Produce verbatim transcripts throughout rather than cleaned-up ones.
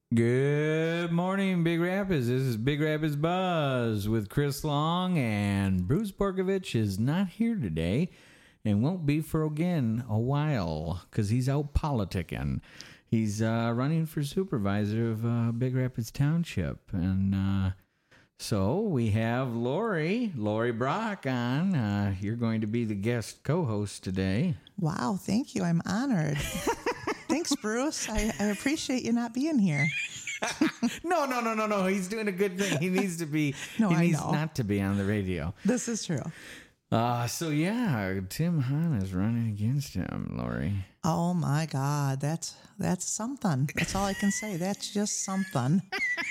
Good morning, Big Rapids. This is Big Rapids Buzz with Chris Long, and Bruce Borkovich is not here today and won't be for again a while because he's out politicking. He's uh, running for supervisor of uh, Big Rapids Township, and uh, so we have Lori, Lori Brock on. Uh, you're going to be the guest co-host today. Wow, thank you. I'm honored. Thanks, Bruce. I, I appreciate you not being here. no, no, no, no, no. He's doing a good thing. He needs to be. No, he I needs know. not to be on the radio. This is true. Uh, so yeah, Tim Hahn is running against him, Lori. Oh my God, that's that's something. That's all I can say. That's just something.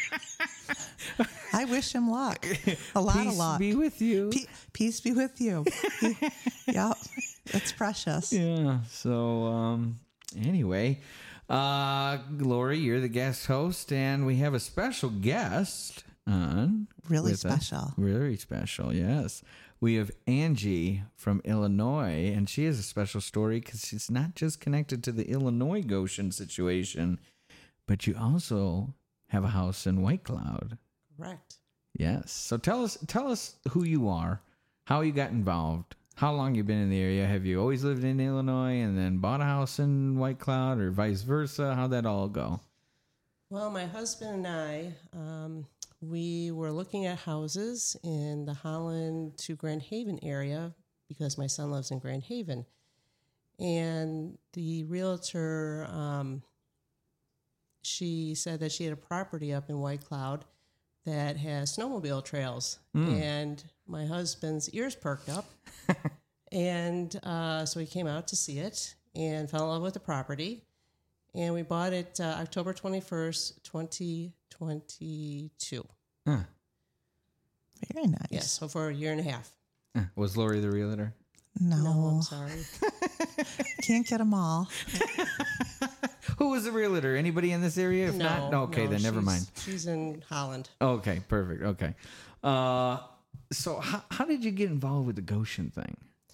I wish him luck. A lot Peace of luck. be with you. Pe- peace be with you. Yep, it's precious. Yeah. So um, anyway, uh, Lori, you're the guest host, and we have a special guest on. Really with us. special. Very special. Yes. We have Angie from Illinois, and she has a special story because she's not just connected to the Illinois Goshen situation, but you also have a house in White Cloud. Correct. Yes. So tell us, tell us who you are, how you got involved, how long you've been in the area. Have you always lived in Illinois and then bought a house in White Cloud, or vice versa? How'd that all go? Well, my husband and I, um, we were looking at houses in the Holland to Grand Haven area because my son lives in Grand Haven. And the realtor, um, she said that she had a property up in White Cloud that has snowmobile trails. Mm. And my husband's ears perked up. and uh, so he came out to see it and fell in love with the property. And we bought it uh, October twenty-first, twenty twenty-two. Huh. Very nice. Yes, so for a year and a half. Huh. Was Lori the realtor? No, No, I'm sorry. Can't get them all. Who was the realtor? Anybody in this area? If no, not, no, okay, no, then never she's- mind. She's in Holland. Okay, perfect. Okay. Uh, so how, how did you get involved with the Goshen thing?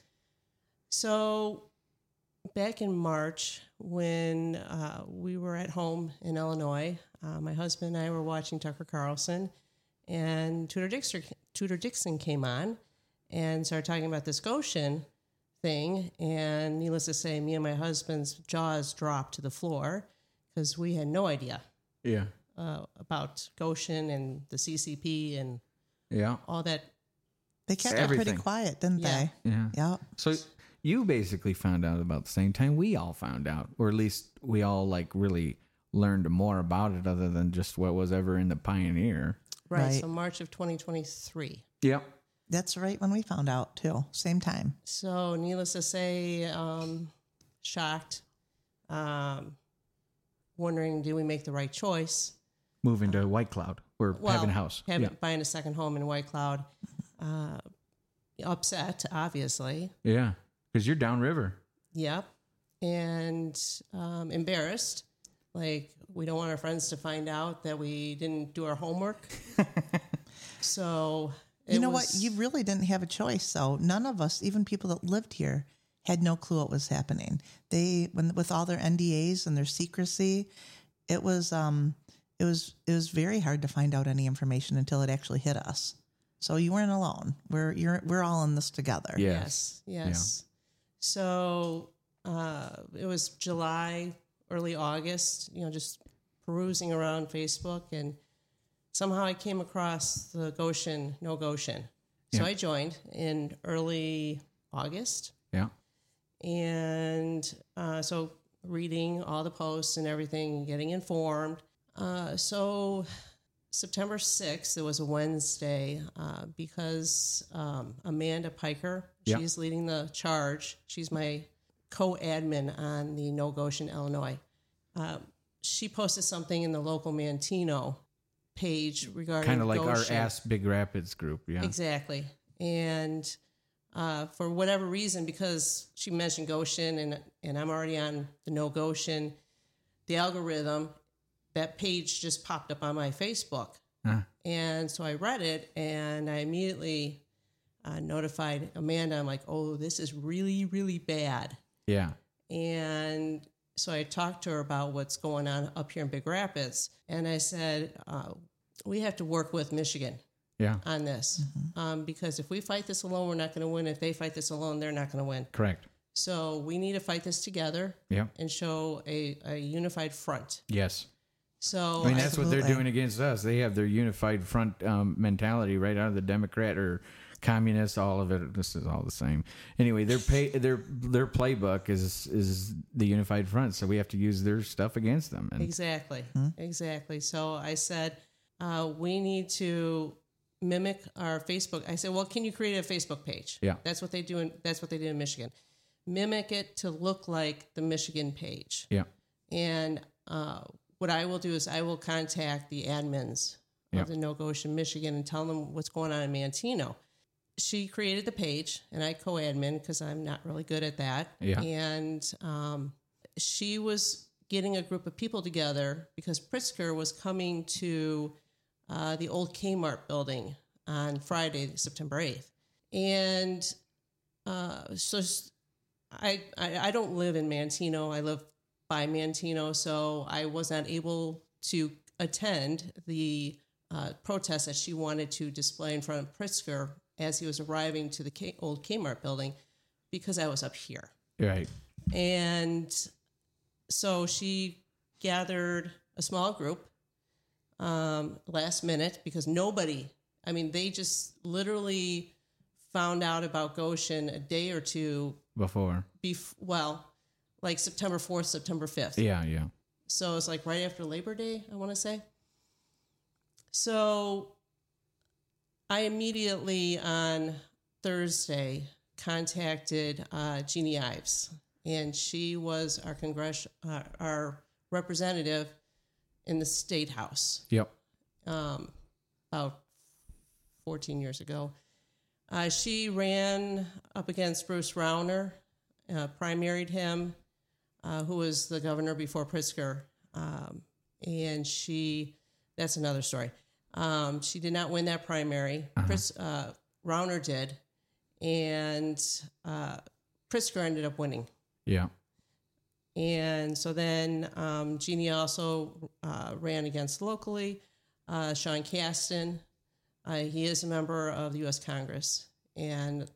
So back in March, when uh, we were at home in Illinois, uh, my husband and I were watching Tucker Carlson, and Tudor Dixon, Tudor Dixon came on and started talking about this Goshen thing. And needless to say, me and my husband's jaws dropped to the floor because we had no idea Yeah. uh, about Goshen and the C C P and Yeah. all that. They kept it Everything. pretty quiet, didn't Yeah. they? Yeah. Yep. So you basically found out about the same time we all found out, or at least we all like really learned more about it other than just what was ever in the Pioneer. Right. Right. So March of twenty twenty-three. Yep. That's right when we found out, too. Same time. So, needless to say, um, shocked, um, wondering, did we make the right choice? Moving to White Cloud or Well, having a house. having, yeah. buying a second home in White Cloud. Uh, upset, obviously. Yeah. Because you're downriver. Yep. And um, embarrassed. Like, we don't want our friends to find out that we didn't do our homework. So... You It know was- what? You really didn't have a choice, though. None of us, even people that lived here, had no clue what was happening. They, when with all their N D As and their secrecy, it was um, it was it was very hard to find out any information until it actually hit us. So you weren't alone. We're you're we're all in this together. Yeah. Yes, yes. So uh, it was July, early August, you know, just perusing around Facebook, and somehow I came across the Goshen, no Goshen. So Yeah. I joined in early August. Yeah. And uh, so reading all the posts and everything, getting informed. Uh, so September sixth, it was a Wednesday, uh, because um, Amanda Piker, Yeah. she's leading the charge. She's my co-admin on the No Goshen, Illinois. Uh, she posted something in the local Mantino page regarding Kind of like Goshen. our Ask Big Rapids group. Yeah. Exactly. And uh, for whatever reason, because she mentioned Goshen and and I'm already on the No Goshen, the algorithm, that page just popped up on my Facebook. Huh. And so I read it and I immediately uh, notified Amanda. I'm like, oh, this is really, really bad. Yeah. And so I talked to her about what's going on up here in Big Rapids. And I said, uh, we have to work with Michigan Yeah. on this. Mm-hmm. Um, because if we fight this alone, we're not going to win. If they fight this alone, they're not going to win. Correct. So we need to fight this together Yeah. and show a, a unified front. Yes. So I mean, that's what they're Absolutely. doing against us. They have their unified front um, mentality right out of the Democrat or communist. All of it. This is all the same. Anyway, their pay, their their playbook is is the unified front. So we have to use their stuff against them. And Exactly. Exactly. So I said, uh, we need to mimic our Facebook. I said, well, can you create a Facebook page? Yeah. That's what they do. In, that's what they did in Michigan. Mimic it to look like the Michigan page. yeah, And uh, what I will do is I will contact the admins Yeah. of the No Goshen, Michigan, and tell them what's going on in Manteno. She created the page, and I co-admin because I'm not really good at that. Yeah. And um, she was getting a group of people together because Pritzker was coming to uh, the old Kmart building on Friday, September eighth. And uh, so I, I I don't live in Manteno. I live by Manteno, so I was not able to attend the uh, protest that she wanted to display in front of Pritzker as he was arriving to the K- old Kmart building because I was up here. right. And so she gathered a small group um, last minute because nobody, I mean, they just literally found out about Goshen a day or two Before. bef- well, like September fourth, September fifth. Yeah, yeah. So it's like right after Labor Day, I want to say. So I immediately on Thursday contacted uh, Jeannie Ives, and she was our congress uh, our representative in the State House Yep. um, about fourteen years ago. Uh, she ran up against Bruce Rauner, uh, primaried him, uh, who was the governor before Pritzker. Um, and she, that's another story. Um, she did not win that primary. Uh-huh. Pritz, uh, Rauner did. And uh, Pritzker ended up winning. Yeah. And so then um, Jeannie also uh, ran against locally. Uh, Sean Casten, uh, he is a member of the U S Congress. And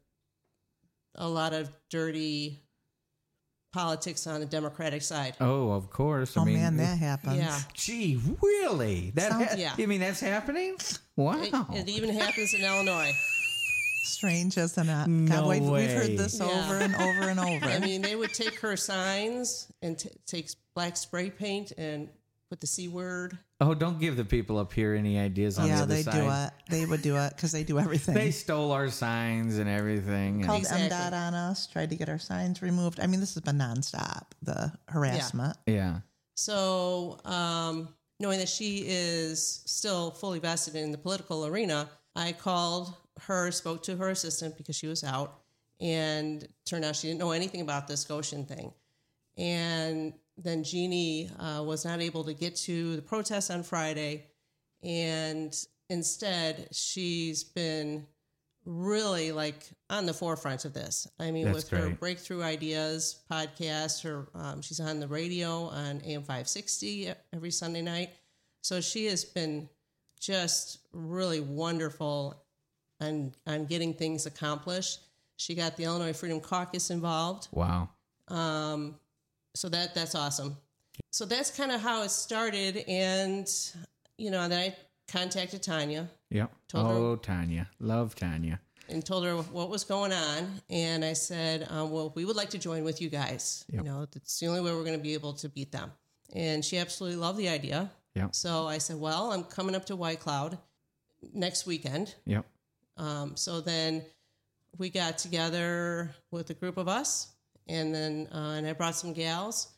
a lot of dirty politics on the Democratic side. Oh, of course. I Oh mean, man, that happens. Yeah. Gee, really? That Sounds- ha- Yeah. You mean that's happening? Wow. It, it even happens in Illinois. Strange, isn't it? No we've, we've way. heard this Yeah. over and over and over. I mean, they would take her signs and t- take black spray paint and put the C word. Oh, don't give the people up here any ideas on the yeah, other they side. do it. They would do it because they do everything. They stole our signs and everything. and- Called Exactly. M DOT on us, tried to get our signs removed. I mean, this has been nonstop, the harassment. yeah. So, um, knowing that she is still fully vested in the political arena, I called her, spoke to her assistant because she was out, and turned out she didn't know anything about this Goshen thing. And then Jeannie uh, was not able to get to the protest on Friday, and instead she's been really like on the forefront of this. I mean, That's with her great. Breakthrough Ideas podcast, her um, she's on the radio on A M five sixty every Sunday night. So she has been just really wonderful on on getting things accomplished. She got the Illinois Freedom Caucus involved. Wow. Um, so that that's awesome. So that's kind of how it started, and you know, then I contacted Tanya Yep. Told her- Oh, Tanya. Love Tanya. and told her what was going on, and I said, um, "Well, we would like to join with you guys. Yep. You know, that's the only way we're going to be able to beat them." And she absolutely loved the idea. Yep. So I said, "Well, I'm coming up to White Cloud next weekend." Yep. Um, so then we got together with a group of us, and then uh, and I brought some gals,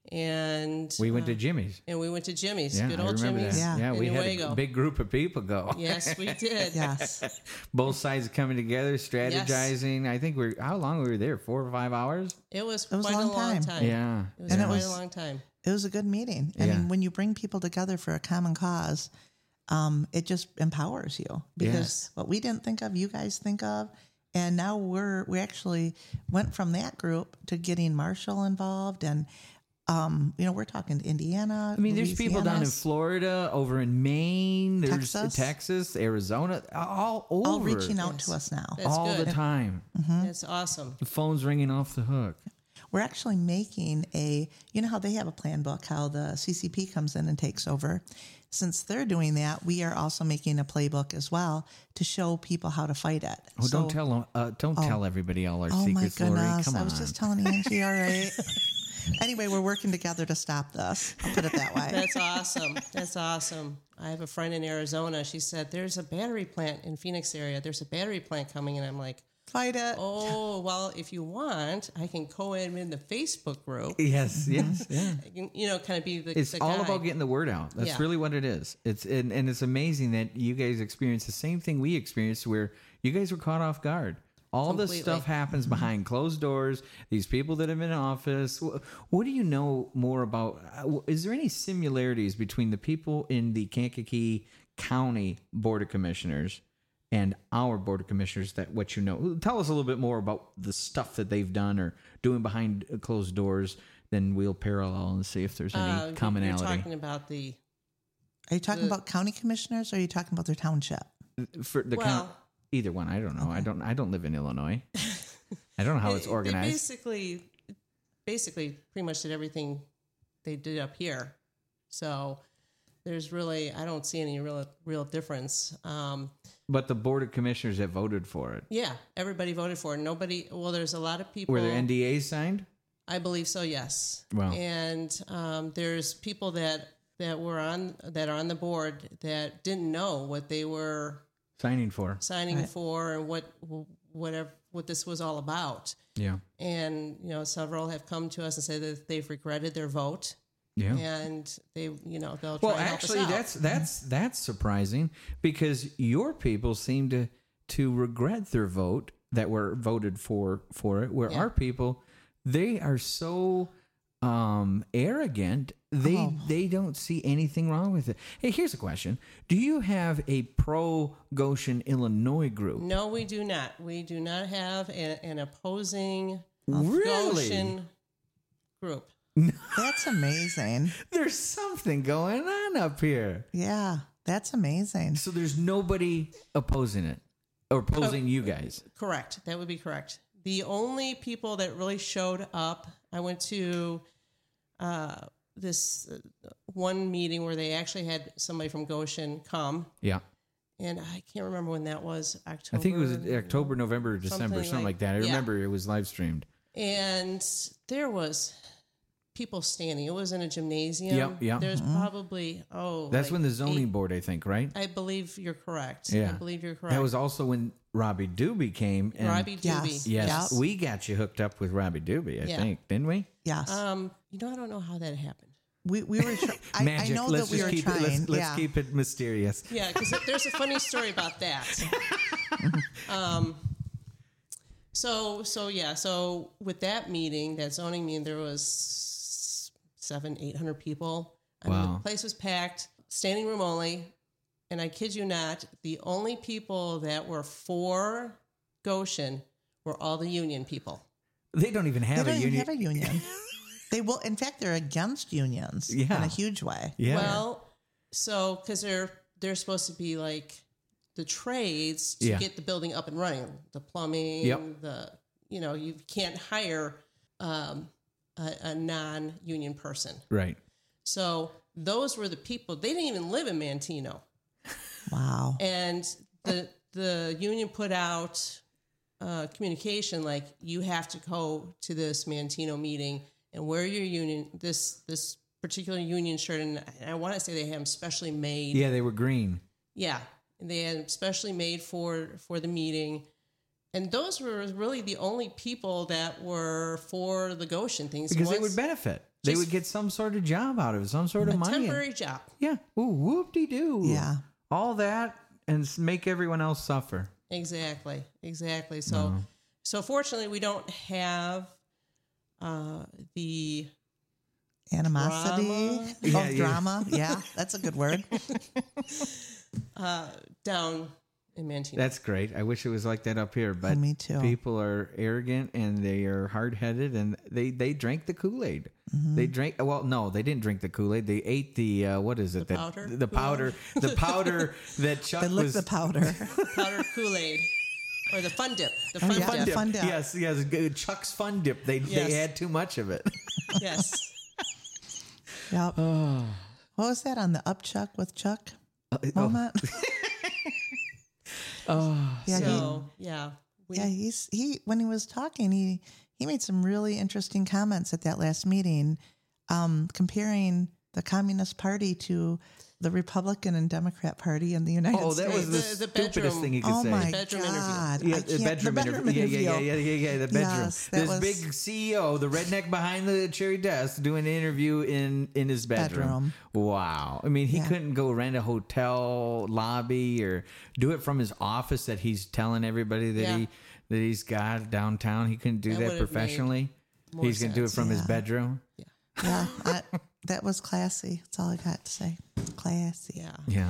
and We went uh, to Jimmy's. and we went to Jimmy's, Yeah, good I old remember Jimmy's. that. Yeah. Yeah, in we had Newaygo. a big group of people go. Yes, we did. Yes. Both sides coming together, strategizing. I think we're how long were we there? Four or five hours? It was It was a quite long a long time. time. Yeah. It was And it quite was- a long time. It was a good meeting. I Yeah. mean, when you bring people together for a common cause, um, it just empowers you because Yes. what we didn't think of, you guys think of. And now we're, we actually went from that group to getting Marshall involved. And Um, you know, we're talking Indiana. I mean, there's people down in Louisiana, Florida, over in Maine, there's Texas. Texas, Arizona, all over. all reaching out Yes. to us now. That's all good. the time. That's awesome. The phone's ringing off the hook. We're actually making a, you know how they have a plan book, how the C C P comes in and takes over. Since they're doing that, we are also making a playbook as well to show people how to fight it. Oh, So- don't tell 'em- uh, don't tell everybody all our Oh my secrets, Lori. goodness. Come on. I was just telling Angie, all right. Anyway, we're working together to stop this. I'll put it that way. That's awesome. That's awesome. I have a friend in Arizona. She said, there's a battery plant in Phoenix area. There's a battery plant coming. And I'm like, Fight it. oh, well, if you want, I can co-admin the Facebook group. Yes, yes, yeah. I can, you know, kind of be the It's the all guy. about getting the word out. That's Yeah. really what it is. It's and, and it's amazing that you guys experience the same thing we experienced, where you guys were caught off guard. All this Completely. stuff happens behind closed doors. These people that have been in office. Wh- What do you know more about? uh, Is there any similarities between the people in the Kankakee County Board of Commissioners and our Board of Commissioners? That what you know? Tell us a little bit more about the stuff that they've done or doing behind closed doors. Then we'll parallel and see if there's any Uh, commonality. You're talking about the, Are you talking the- about county commissioners or are you talking about their township? For the Well- count, either one. I don't know. I don't. I don't live in Illinois. I don't know how it's They- organized. They basically, basically, pretty much did everything they did up here. So there's really, I don't see any real, real difference. Um, But the board of commissioners that voted for it, yeah, everybody voted for it. Nobody. Well, there's a lot of people. were there N D As signed? I believe so. Yes. Wow. And um, there's people that that were on that are on the board that didn't know what they were Signing for? signing Right. for and what whatever what this was all about. Yeah. And you know, several have come to us and said that they've regretted their vote, Yeah. and they, you know, they'll try Well, and help us actually, out. that's that's that's surprising because your people seem to to regret their vote that were voted for for it. Where Yeah. our people, they are so um arrogant. They Oh. they don't see anything wrong with it. Hey, here's a question: do you have a pro Goshen, Illinois group? No, we do not. We do not have a, an opposing Really? Goshen group. That's amazing. There's something going on up here. Yeah, that's amazing. So there's nobody opposing it or opposing you guys. Correct. That would be correct. The only people that really showed up, I went to uh, this uh, one meeting where they actually had somebody from Goshen come, Yeah. and I can't remember when that was. October. I think it was October, November, December, Something something, like, like- that. I yeah. remember it was live streamed. And there was people standing. It was in a gymnasium. Yep, yep. There's probably oh, That's like when the zoning eight- board, I think, right? I believe you're correct. Yeah. I believe you're correct. That was also when Robbie Doobie came. And Robbie Doobie. Yes. Yes, Yes. we got you hooked up with Robbie Doobie, I Yeah. think, didn't we? Yes. Um, you know, I don't know how that happened. we we were. Tr- I, I Magic. know let's that we just were keep trying. it. Let's, let's yeah. keep it mysterious. Yeah, because there's a funny story about that. um, so so yeah, so with that meeting, that zoning meeting, there was seven, eight hundred people. I mean, Wow. the place was packed, standing room only, and I kid you not, the only people that were for Goshen were all the union people. They don't even They have don't a even union. have a union. They will. In fact, they're against unions in Yeah. a huge way. yeah. Well, so because they're they're supposed to be like the trades to Yeah. get the building up and running, the plumbing, Yep. the you know you can't hire um, a, a non-union person. right. So those were the people. They didn't even live in Manteno, Wow. and the the union put out uh, communication like you have to go to this Manteno meeting and wear your union this this particular union shirt, and I want to say they have them specially made. Yeah, they were green. Yeah, and they had them specially made for for the meeting, and those were really the only people that were for the Goshen things Because they Once- would benefit. They Just- would get some sort of job out of it, some sort of a money. temporary job. Yeah. Ooh, whoop-de-doo. Yeah. All that and s- make everyone else suffer. Exactly, exactly. So, so fortunately, we don't have uh, the Animosity. Drama. Oh, Yeah, yeah. drama. Yeah, that's a good word. uh, down in Mantino. That's great. I wish it was like that up here, but Oh, me too. people are arrogant and they are hard-headed, and they, they drank the Kool-Aid. They drank. Well, no, they didn't drink the Kool-Aid. They ate the uh, what is it? The that, powder? The powder. The powder that Chuck They licked was. the powder. Powdered Kool-Aid. Or the Fun Dip. The Oh, Fun yeah, Dip. the Fun Dip. Yes, yes. g- Chuck's Fun Dip. They Yes. they had too much of it. Yes. Yep. Oh. What was that on the Up Chuck with Chuck moment? Oh. yeah, he, So, yeah. We, yeah. He's he when he was talking, he he made some really interesting comments at that last meeting, um, comparing the Communist Party to the Republican and Democrat Party in the United Oh, States. that was the, The- the stupidest bedroom- thing you could Oh say. my Bedroom interview. God! Yeah, I the can't- bedroom, the bedroom interview. interview. Yeah, yeah, yeah, yeah, yeah, the bedroom. Yes, that this was- big C E O, the redneck behind the cherry desk, doing an interview in in his bedroom. Bedroom. Wow. I mean, he Yeah. couldn't go rent a hotel lobby or do it from his office that he's telling everybody that Yeah. he that he's got downtown. He couldn't do That that, would have professionally. more He's going to do it sense. from his Yeah. bedroom. Yeah, I, that was classy. That's all I got to say. Classy. Yeah. Yeah.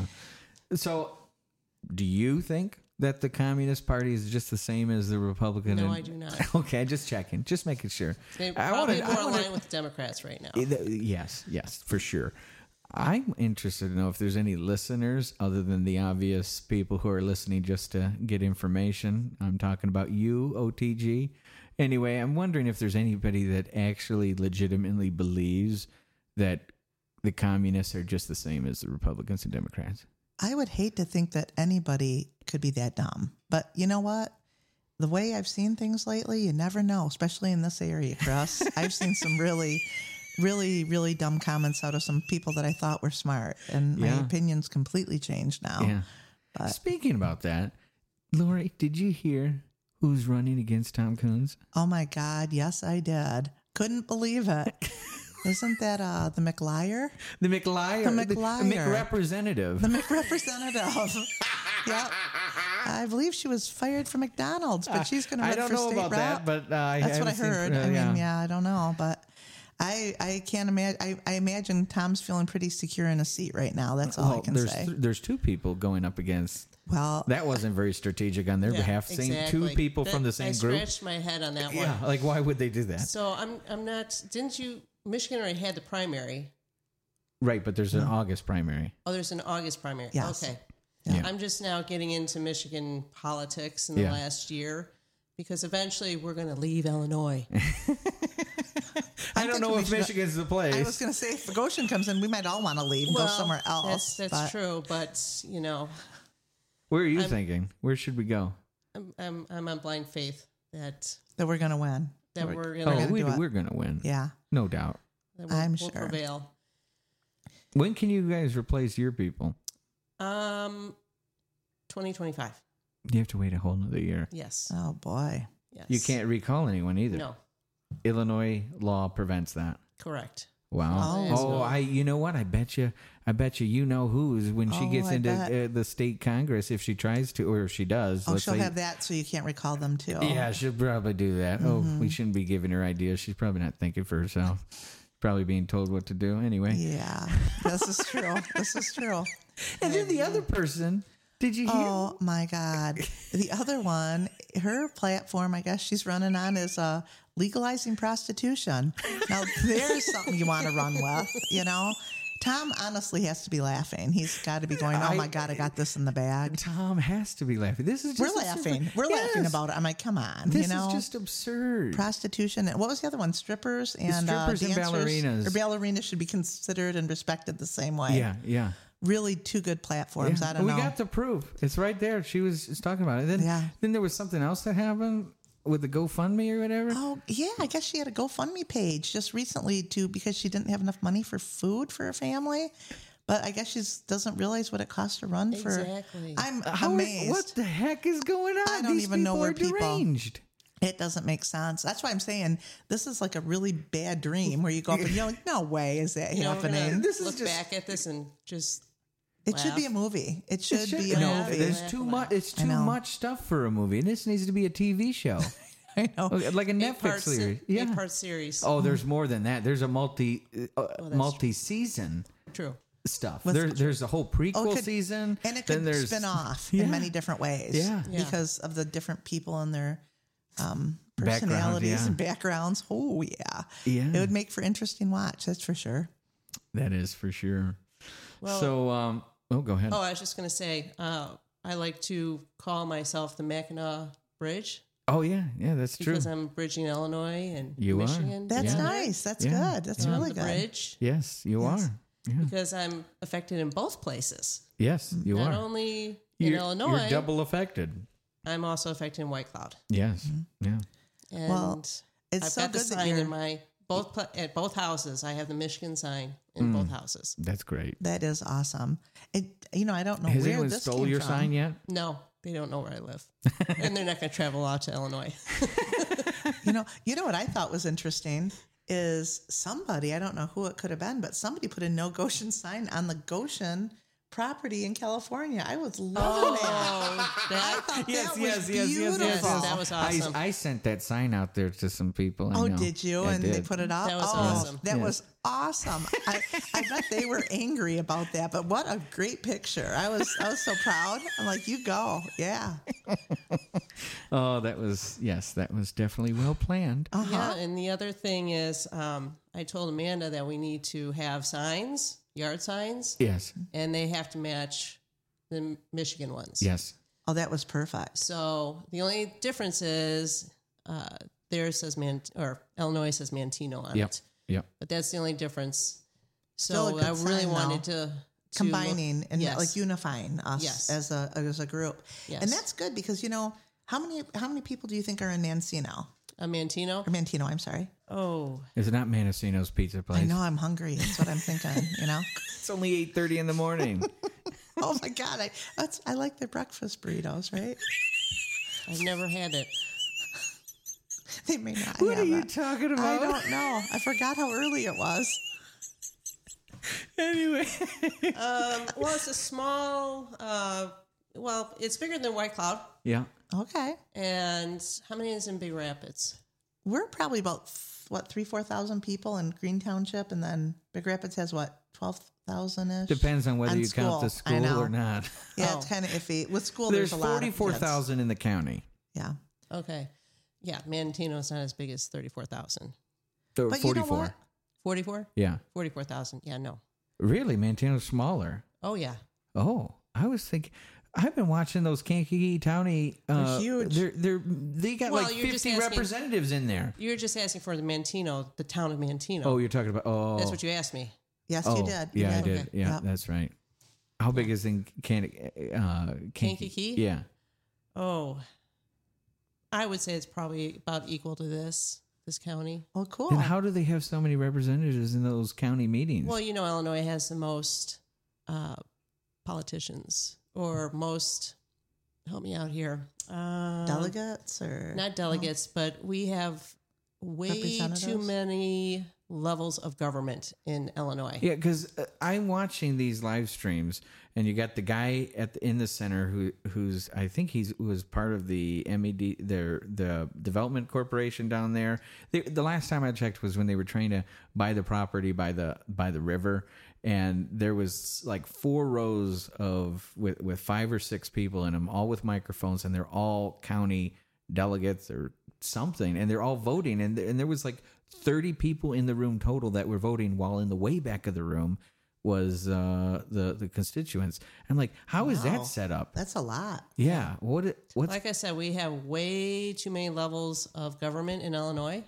So, do you think that the Communist Party is just the same as the Republican? No, and- I do not. Okay, just checking, just making sure. Maybe, I probably wanna- I more wanna- aligned with Democrats right now. Uh, Yes, yes, for sure. I'm interested to know if there's any listeners other than the obvious people who are listening just to get information. I'm talking about you, O T G. Anyway, I'm wondering if there's anybody that actually legitimately believes that the communists are just the same as the Republicans and Democrats. I would hate to think that anybody could be that dumb. But you know what? The way I've seen things lately, you never know, especially in this area, Chris. I've seen some really, really, really dumb comments out of some people that I thought were smart. And my Yeah. opinion's completely changed now. Yeah. But- Speaking about that, Lori, did you hear who's running against Tom Coons? Oh my God. Yes, I did. Couldn't believe it. Isn't that uh, the McLiar? The McLiar. The The McLiar. McRepresentative. The McRepresentative. Yep. I believe she was fired from McDonald's, but she's going to I run don't for know state about rep. that, but uh, I That's what I haven't seen- heard. uh, I mean, yeah, I don't know, but I I can't imagine. I, I imagine Tom's feeling pretty secure in a seat right now. That's all Well, I can there's say. th- there's two people going up against. Well, That wasn't very strategic on their Yeah, behalf. Same two exactly. people That- from the same I group. scratched my head on that one. Yeah, like why would they do that? So I'm I'm not. Didn't you? Michigan already had the primary. Right, but there's an August primary. Oh, there's an August primary. Yes. Okay. Yeah. I'm just now getting into Michigan politics in the Yeah. last year because eventually we're going to leave Illinois. I don't think know we if should- Michigan's the place. I was going to say if Goshen comes in, we might all want to leave and go somewhere else. That's, that's but true, but you know, Where are you I'm- thinking? Where should we go? I'm I'm, I'm on blind faith that That we're going to win. that We're- we're we're going Oh, gonna to we, do it. we're going to win. Yeah. No doubt. that we'll, I'm we'll sure. prevail. When can you guys replace your people? Um, twenty twenty-five. You have to wait a whole nother year. Yes. Oh boy. Yes. You can't recall anyone either. No. Illinois law prevents that. Correct. Wow. Oh. Oh, I. You know what? I bet you. I bet you. You know who's when she Oh, gets I into bet. uh, the state congress, if she tries to, or if she does. Oh, let's she'll say- have that, so you can't recall them too. Yeah, she'll probably do that. Oh, we shouldn't be giving her ideas. She's probably not thinking for herself. Probably being told what to do anyway. Yeah. This is true. This is true. And then the other person. Did you hear? Oh my God. The other one, her platform, I guess she's running on is uh, legalizing prostitution. Now, there's something you want to run with, you know? Tom honestly has to be laughing. He's got to be going, oh I- my God, I got this in the bag. Tom has to be laughing. This is We're just laughing. absurd. We're laughing Yes. about it. I'm like, come on, This you know? is just absurd. Prostitution. And what was the other one? Strippers and strippers uh, and dancers. ballerinas. Or ballerinas should be considered and respected the same way. yeah, yeah. Really two good platforms. Yeah. I don't we know. got the proof. It's right there. She was just talking about it. Then, Yeah. then there was something else that happened with the GoFundMe or whatever. Oh, yeah. I guess she had a GoFundMe page just recently to because she didn't have enough money for food for her family. But I guess she doesn't realize what it costs to run for. Exactly. I'm How- amazed. What the heck is going on? I don't These even know people where are people- deranged. It doesn't make sense. That's why I'm saying this is like a really bad dream where you go up and you're like, no way is that You know, we're gonna happening. This is look just- back at this and just It should laugh. be a movie. It should, It should- be a no, movie. there's Laugh, too laugh. much. It's I too know. much stuff for a movie. This needs to be a T V show, I know. Okay, like a eight Netflix part, series. se- Yeah. eight part series. Oh, there's more than that. There's a multi uh, that's multi season. True. stuff. With- There, there's a whole prequel Oh, it could- season, And it then could there's spin off Yeah. in many different ways. Yeah. Yeah. Because of the different people and their um, Background, personalities yeah. and backgrounds. Oh, yeah. Yeah. It would make for interesting watch, that's for sure. That is for sure. Well- so, um, oh, go ahead. Oh, I was just going to say, uh, I like to call myself the Mackinac Bridge Oh, yeah, yeah, that's true. because I'm bridging Illinois and You are. Michigan. That's Yeah. nice. That's Yeah. good. That's Yeah. really the good. bridge Yes, you Yes. are. Yeah. because I'm affected in both places. Yes, you Not are. only in You're, Illinois, you're double affected. I'm also affected in White Cloud. Yes. Yeah. And Well, It's I've so got the good that sign you're. in my both pla- at both houses. I have the Michigan sign in Mm. both houses. That's great. That is awesome. It, you know, I don't know Has where anyone this stole came your from. sign yet? No, they don't know where I live, and they're not going to travel out to Illinois. You know, you know what I thought was interesting is somebody, I don't know who it could have been, but somebody put a no Goshen sign on the Goshen property in California. I was loving that. Oh, that I thought that was beautiful. That was awesome. I, I sent that sign out there to some people. I Oh, know. did you? I and they did. put it up? That was oh, awesome. That Yes. was awesome. I, I bet they were angry about that, but what a great picture. I was I was so proud. I'm like, you go. Yeah. Oh, that was, yes, that was definitely well planned. Uh-huh. Yeah, and the other thing is, um, I told Amanda that we need to have signs, yard signs, Yes. and they have to match the Michigan ones. Yes. Oh, that was perfect. So the only difference is uh, theirs says Man or Illinois says Mantino on Yep. it, Yep. but that's the only difference. Still a So good I really sign, wanted though. to, to Combining and yes. like unifying us Yes. as a as a group. Yes. And that's good because you know, how many how many people do you think are in Mancino? a Mantino. Or Mantino, I'm sorry. Oh, Is it not Mendocino's Pizza Place? I know I'm hungry. That's what I'm thinking, you know? It's only eight thirty in the morning. Oh my God. I that's I like their breakfast burritos, right? I've never had it. They may not What have are you it. talking about? I don't know. I forgot how early it was. Anyway. Um, well, it's a small. Uh, well, it's bigger than White Cloud. Yeah. Okay. And how many is in Big Rapids? We're probably about what, three, four thousand people in Green Township, and then Big Rapids has what, twelve thousand ish? Depends on whether On you count the school. I school know. or not. Yeah, Oh. it's kind of iffy. With school, There's there's, a lot. of forty-four thousand in the county. kids. Yeah. Okay. Yeah, Mantino's not as big as thirty-four thousand. So But you know forty-four. what? forty-four? Yeah. forty-four thousand. Yeah, no. Really? Mantino's smaller. Oh, yeah. Oh, I was thinking. I've been watching those Kankakee County. Uh, They're huge. They're they're they got Well, like you're just fifty asking- representatives in there. You're just asking for the Mantino, the town of Mantino. Oh, you're talking about. Oh, That's what you asked me. Yes, oh, you did. You Yeah, I did. did. Okay. Yeah, Yep. that's right. How big is in Can uh, Kankakee? Yeah. Oh, I would say it's probably about equal to this, this county. Well, cool. Then how do they have so many representatives in those county meetings? Well, you know, Illinois has the most uh, politicians or most, help me out here. Um, Delegates or Not delegates, but we have way too Representatives? many levels of government in Illinois. Yeah, because I'm watching these live streams, and you got the guy at the, in the center who who's I think he's was part of the M E D, their the development corporation down there. They, the last time I checked was when they were trying to buy the property by the by the river, and there was like four rows of with with five or six people in them, all with microphones, and they're all county delegates or something, and they're all voting, and and there was like thirty people in the room total that were voting, while in the way back of the room was uh, the the constituents. I'm like, how is Wow. that set up? That's a lot. Yeah, what it, what's Like I said, we have way too many levels of government in Illinois,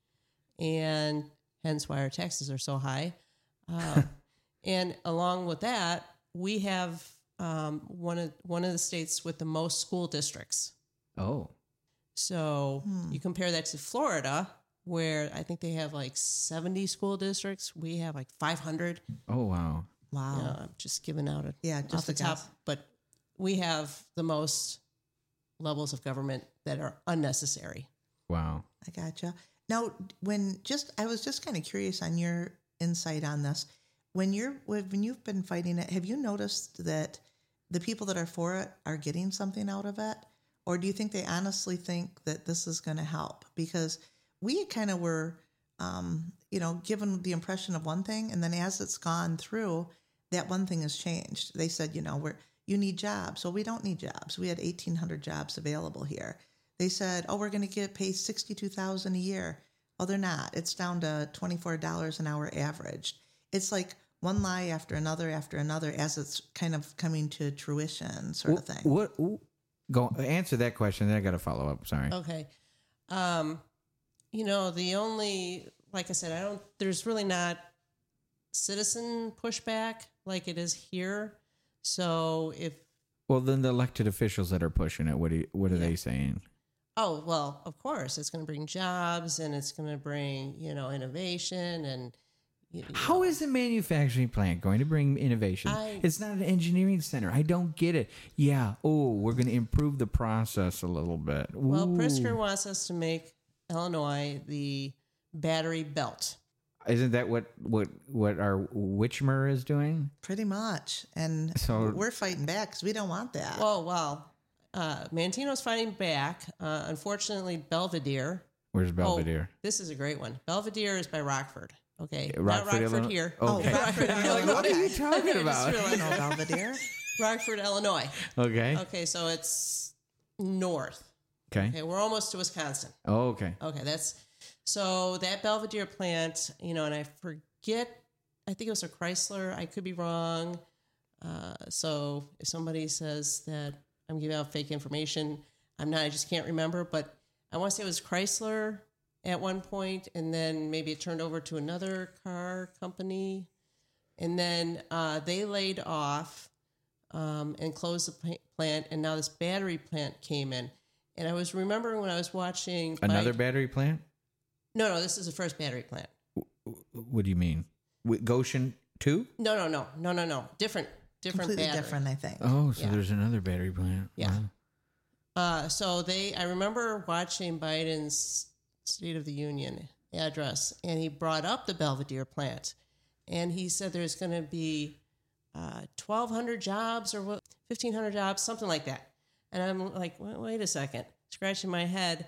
and hence why our taxes are so high. Uh, and along with that, we have um, one of one of the states with the most school districts. oh So Hmm. you compare that to Florida, where I think they have like seventy school districts. We have like five hundred. oh wow Wow. You know, I'm just giving out a, Yeah, off just the a top. guess. But we have the most levels of government that are unnecessary. wow. I gotcha. Now, when just I was just kind of curious on your insight on this. When you're when you've been fighting it, have you noticed that the people that are for it are getting something out of it, or do you think they honestly think that this is going to help? Because we kind of were, um, you know, given the impression of one thing, and then as it's gone through, that one thing has changed. They said, you know, we're you need jobs. Well, we don't need jobs. We had eighteen hundred jobs available here. They said, oh, we're going to get paid sixty-two thousand dollars a year. Well, they're not. It's down to twenty-four dollars an hour averaged. It's like one lie after another after another as it's kind of coming to fruition sort of thing. What, what go answer that question, then I got to follow up. Sorry. Okay. Um, you know, the only, like I said, I don't, there's really not citizen pushback like it is here. So if, Well, then the elected officials that are pushing it, what do you, what are Yeah. they saying? oh, well, of course, it's going to bring jobs and it's going to bring, you know, innovation and, you, you How know, is a manufacturing plant going to bring innovation? I- It's not an engineering center. I don't get it. Yeah. Oh, we're going to improve the process a little bit. well, Ooh. Pritzker wants us to make Illinois the battery belt. Isn't that what what what our Witchmer is doing? Pretty much. And So- we're fighting back because we don't want that. Well, well, uh, Mantino's fighting back. Uh, unfortunately, Belvedere. Where's Belvedere? Oh, this is a great one. Belvedere is by Rockford. Okay, Rockford, not Rockford Illinois? here. Oh, okay. Rockford, Like, Illinois. What are you I talking just about? realized- No, Belvedere. Rockford, Illinois. Okay. Okay, so it's north. Okay. Okay, we're almost to Wisconsin. Oh, okay. Okay, that's so that Belvedere plant, you know, and I forget, I think it was a Chrysler. I could be wrong. Uh, so if somebody says that I'm giving out fake information, I'm not, I just can't remember, but I want to say it was Chrysler at one point, and then maybe it turned over to another car company. And then uh, they laid off um, and closed the pla- plant, and now this battery plant came in. And I was remembering when I was watching Another Biden- battery plant? no, no, this is the first battery plant. What do you mean? Wi- Goshen two? No, no, no, no, no, no. Different, different Completely battery. different, I think. Oh, so Yeah. there's another battery plant. Yeah. Wow. Uh, so they, I remember watching Biden's State of the Union address, and he brought up the Belvedere plant, and he said there's going to be uh, twelve hundred jobs or what, fifteen hundred jobs, something like that. And I'm like, wait, wait a second, scratching my head,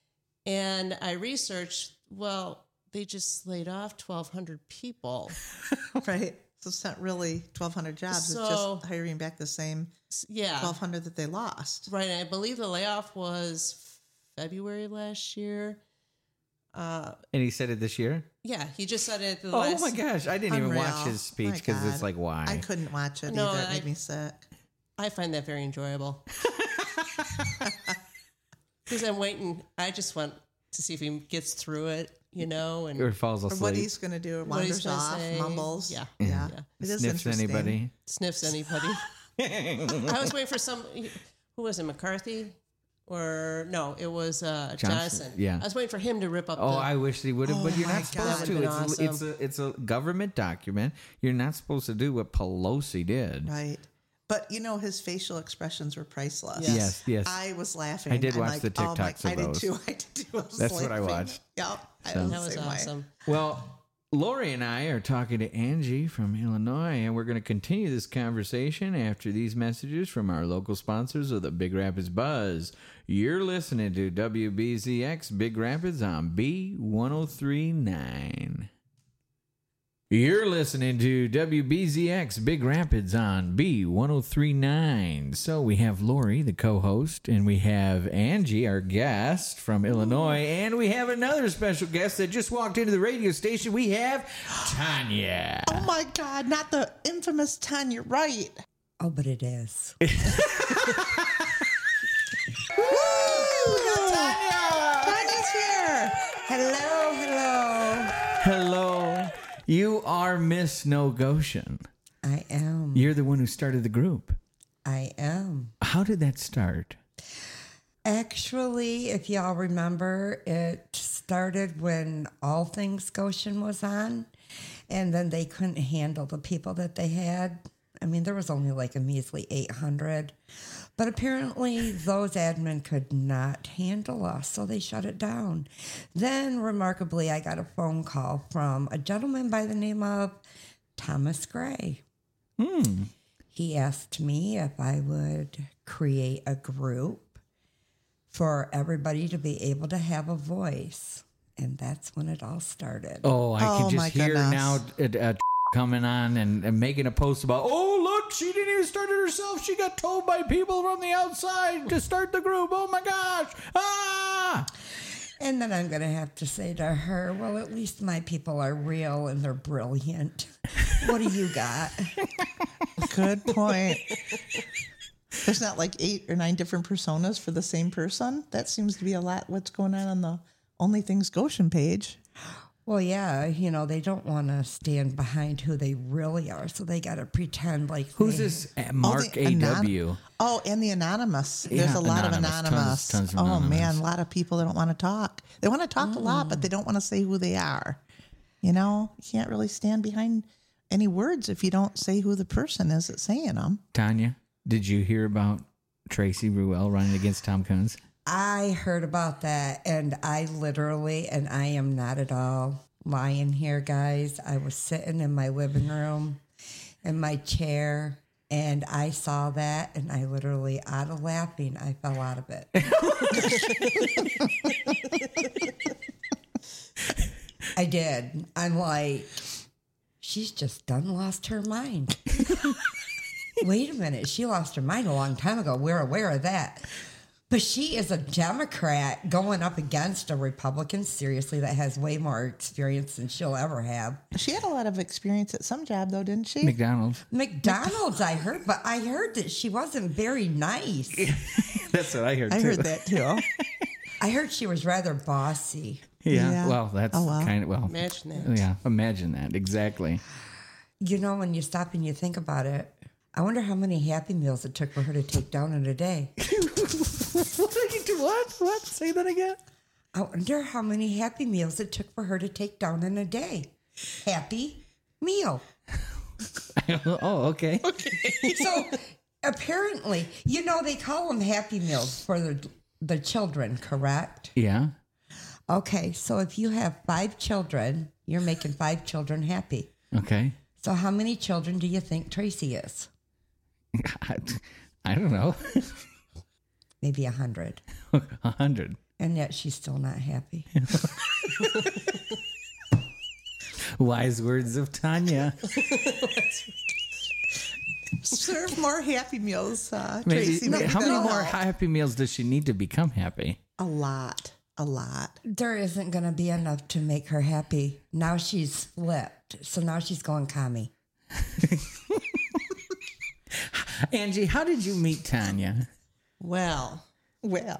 and I researched. Well, they just laid off twelve hundred people. Right. So it's not really twelve hundred jobs. So- it's just hiring back the same Yeah, twelve hundred that they lost. right. And I believe the layoff was February last year. Uh, And he said it this year? yeah, he just said it. The Oh last, my gosh. I didn't even Unreal. watch his speech My because it's God. like, why? I couldn't watch it No, either. It I- made me sick. I find that very enjoyable because I'm waiting. I just want to see if he gets through it, you know, and or falls Or asleep. what he's going to do. What he's Wanders gonna off, say. mumbles. Yeah. Yeah. Yeah. It is Sniffs interesting. anybody? sniffs anybody. I was waiting for some. Who was it? McCarthy, or no? It was uh, Johnson, Johnson. yeah. I was waiting for him to rip up. Oh, the, I wish he would have, Oh but you're my not God. supposed That to. would've It's, been it's a it's a government document. You're not supposed to do what Pelosi did. Right. But you know, his facial expressions were priceless. Yes. Yes, yes. I was laughing. I did I'm watch like, the oh my- TikToks of I did those. too. I did too. I was That's what I laughing. watched. Yep. I So- was that the was same way. awesome. Well, Lori and I are talking to Angie from Illinois, and we're going to continue this conversation after these messages from our local sponsors of the Big Rapids Buzz. You're listening to W B Z X Big Rapids on B ten thirty-nine. You're listening to W B Z X Big Rapids on B ten thirty-nine. So we have Lori, the co-host, and we have Angie, our guest from Illinois, and we have another special guest that just walked into the radio station. We have Tanya. Oh my God! Not the infamous Tanya Wright. Oh, but it is. Woo! Tanya! Tanya's here. Hello, hello. Hello. You are Miss No Goshen. I am. You're the one who started the group. I am. How did that start? Actually, if y'all remember, it started when All Things Goshen was on, and then they couldn't handle the people that they had. I mean, there was only like a measly eight hundred, but apparently those admin could not handle us, so they shut it down. Then, remarkably, I got a phone call from a gentleman by the name of Thomas Gray. Hmm. He asked me if I would create a group for everybody to be able to have a voice. And that's when it all started. Oh, I Oh, can my just hear goodness. now uh, uh, coming on and, and making a post about, oh, look, she didn't even start it herself. She got told by people from the outside to start the group. Oh, my gosh. Ah! And then I'm going to have to say to her, well, at least my people are real and they're brilliant. What do you got? Good point. There's not like eight or nine different personas for the same person. That seems to be a lot what's going on on the Only Things Goshen page. Well, yeah, you know, they don't want to stand behind who they really are, so they got to pretend like Who's they, this? Uh, Mark the A anon- W. Oh, and the anonymous. There's Yeah, a lot anonymous. of anonymous. Tons- tons of oh, anonymous. man, a lot of people that don't want to talk. They want to talk a lot, but they don't want to say who they are. You know, you can't really stand behind any words if you don't say who the person is that's saying them. Tanya, did you hear about Tracy Ruel running against Tom Coons? I heard about that, and I literally, and I am not at all lying here, guys. I was sitting in my living room in my chair, and I saw that, and I literally, out of laughing, I fell out of it. I did. I'm like, she's just done lost her mind. Wait a minute. She lost her mind a long time ago. We're aware of that. But she is a Democrat going up against a Republican, seriously, that has way more experience than she'll ever have. She had a lot of experience at some job, though, didn't she? McDonald's. McDonald's, I heard, but I heard that she wasn't very nice. That's what I heard, I too. heard that, too. I heard she was rather bossy. Yeah, Yeah. well, that's Oh, wow. kind of, well. Imagine that. Yeah, imagine that. Exactly. You know, when you stop and you think about it, I wonder how many Happy Meals it took for her to take down in a day. What? What? Say that again? I wonder how many Happy Meals it took for her to take down in a day. Happy Meal. Oh, okay. So apparently, you know, they call them Happy Meals for the, the children, correct? Yeah. Okay, so if you have five children, you're making five children happy. Okay. So how many children do you think Tracy is? I, I don't know. Maybe a hundred. A hundred. And yet she's still not happy. Wise words of Tanya. Serve more Happy Meals, uh, Maybe, Tracy. Maybe how many that'll more help. Happy Meals does she need to become happy? A lot. A lot. There isn't going to be enough to make her happy. Now she's flipped. So now she's going commie. Angie, how did you meet Tanya? Well, Well,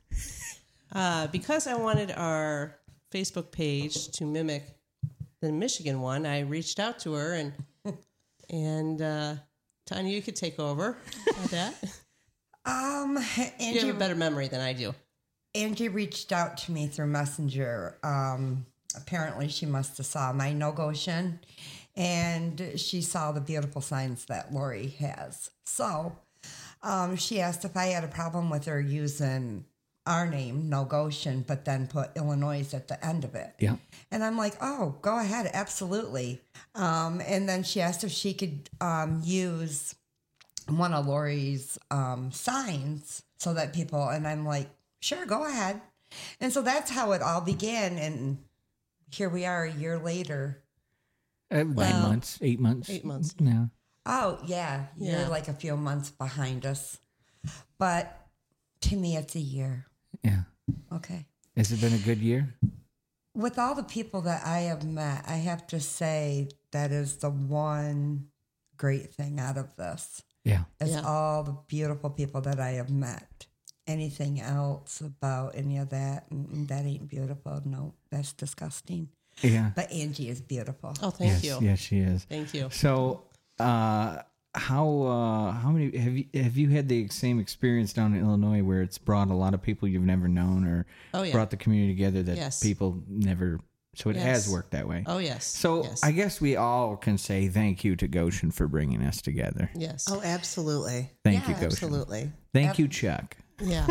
uh, because I wanted our Facebook page to mimic the Michigan one, I reached out to her and and uh, Tanya, you could take over with that. Um, You Angie, have a better memory than I do. Angie reached out to me through Messenger. Um, apparently she must have saw my No Goshen, and she saw the beautiful signs that Lori has. So um, she asked if I had a problem with her using our name, No Goshen, but then put Illinois at the end of it. Yeah. And I'm like, oh, go ahead, absolutely. Um, and then she asked if she could um, use one of Lori's um, signs so that people, and I'm like, sure, go ahead. And so that's how it all began. And here we are a year later. Uh, nine Well, months, eight months. eight months. Yeah. Oh, yeah, Yeah. you're like a few months behind us. But to me, it's a year. Yeah. Okay. Has it been a good year? With all the people that I have met, I have to say that is the one great thing out of this. Yeah. Is Yeah. all the beautiful people that I have met. Anything else about any of that, mm, that ain't beautiful. No, that's disgusting. Yeah. But Angie is beautiful. Oh, thank yes, you. Yes, she is. Thank you. So, uh, how uh, how many have you have you had the same experience down in Illinois where it's brought a lot of people you've never known or Oh, yeah. brought the community together that Yes. people never? So it has Yes. worked that way. Oh, yes. So yes. I guess we all can say thank you to Goshen for bringing us together. yes. oh, absolutely. Thank Yeah, you, Goshen. Absolutely. Thank you, Chuck. Yeah.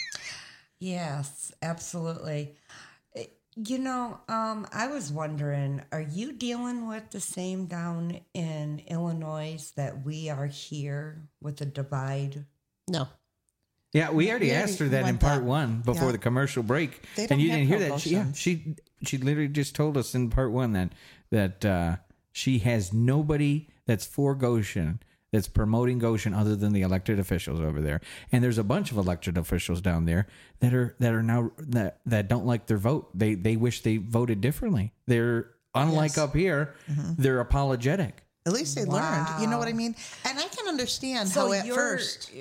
Yes, absolutely. Eh, You know, um, I was wondering, are you dealing with the same down in Illinois that we are here with the divide? No. Yeah, we already We asked her already that in went part that. one before Yeah. the commercial break, They and don't you have didn't hear that. She, yeah, promotions. she she literally just told us in part one that that uh, She has nobody that's for Goshen that's promoting Goshen other than the elected officials over there. And there's a bunch of elected officials down there that are that are now that, that don't like their vote. They they wish they voted differently. They're unlike Yes. up here, they're apologetic. At least they learned. You know what I mean? And I can understand how at you're- first.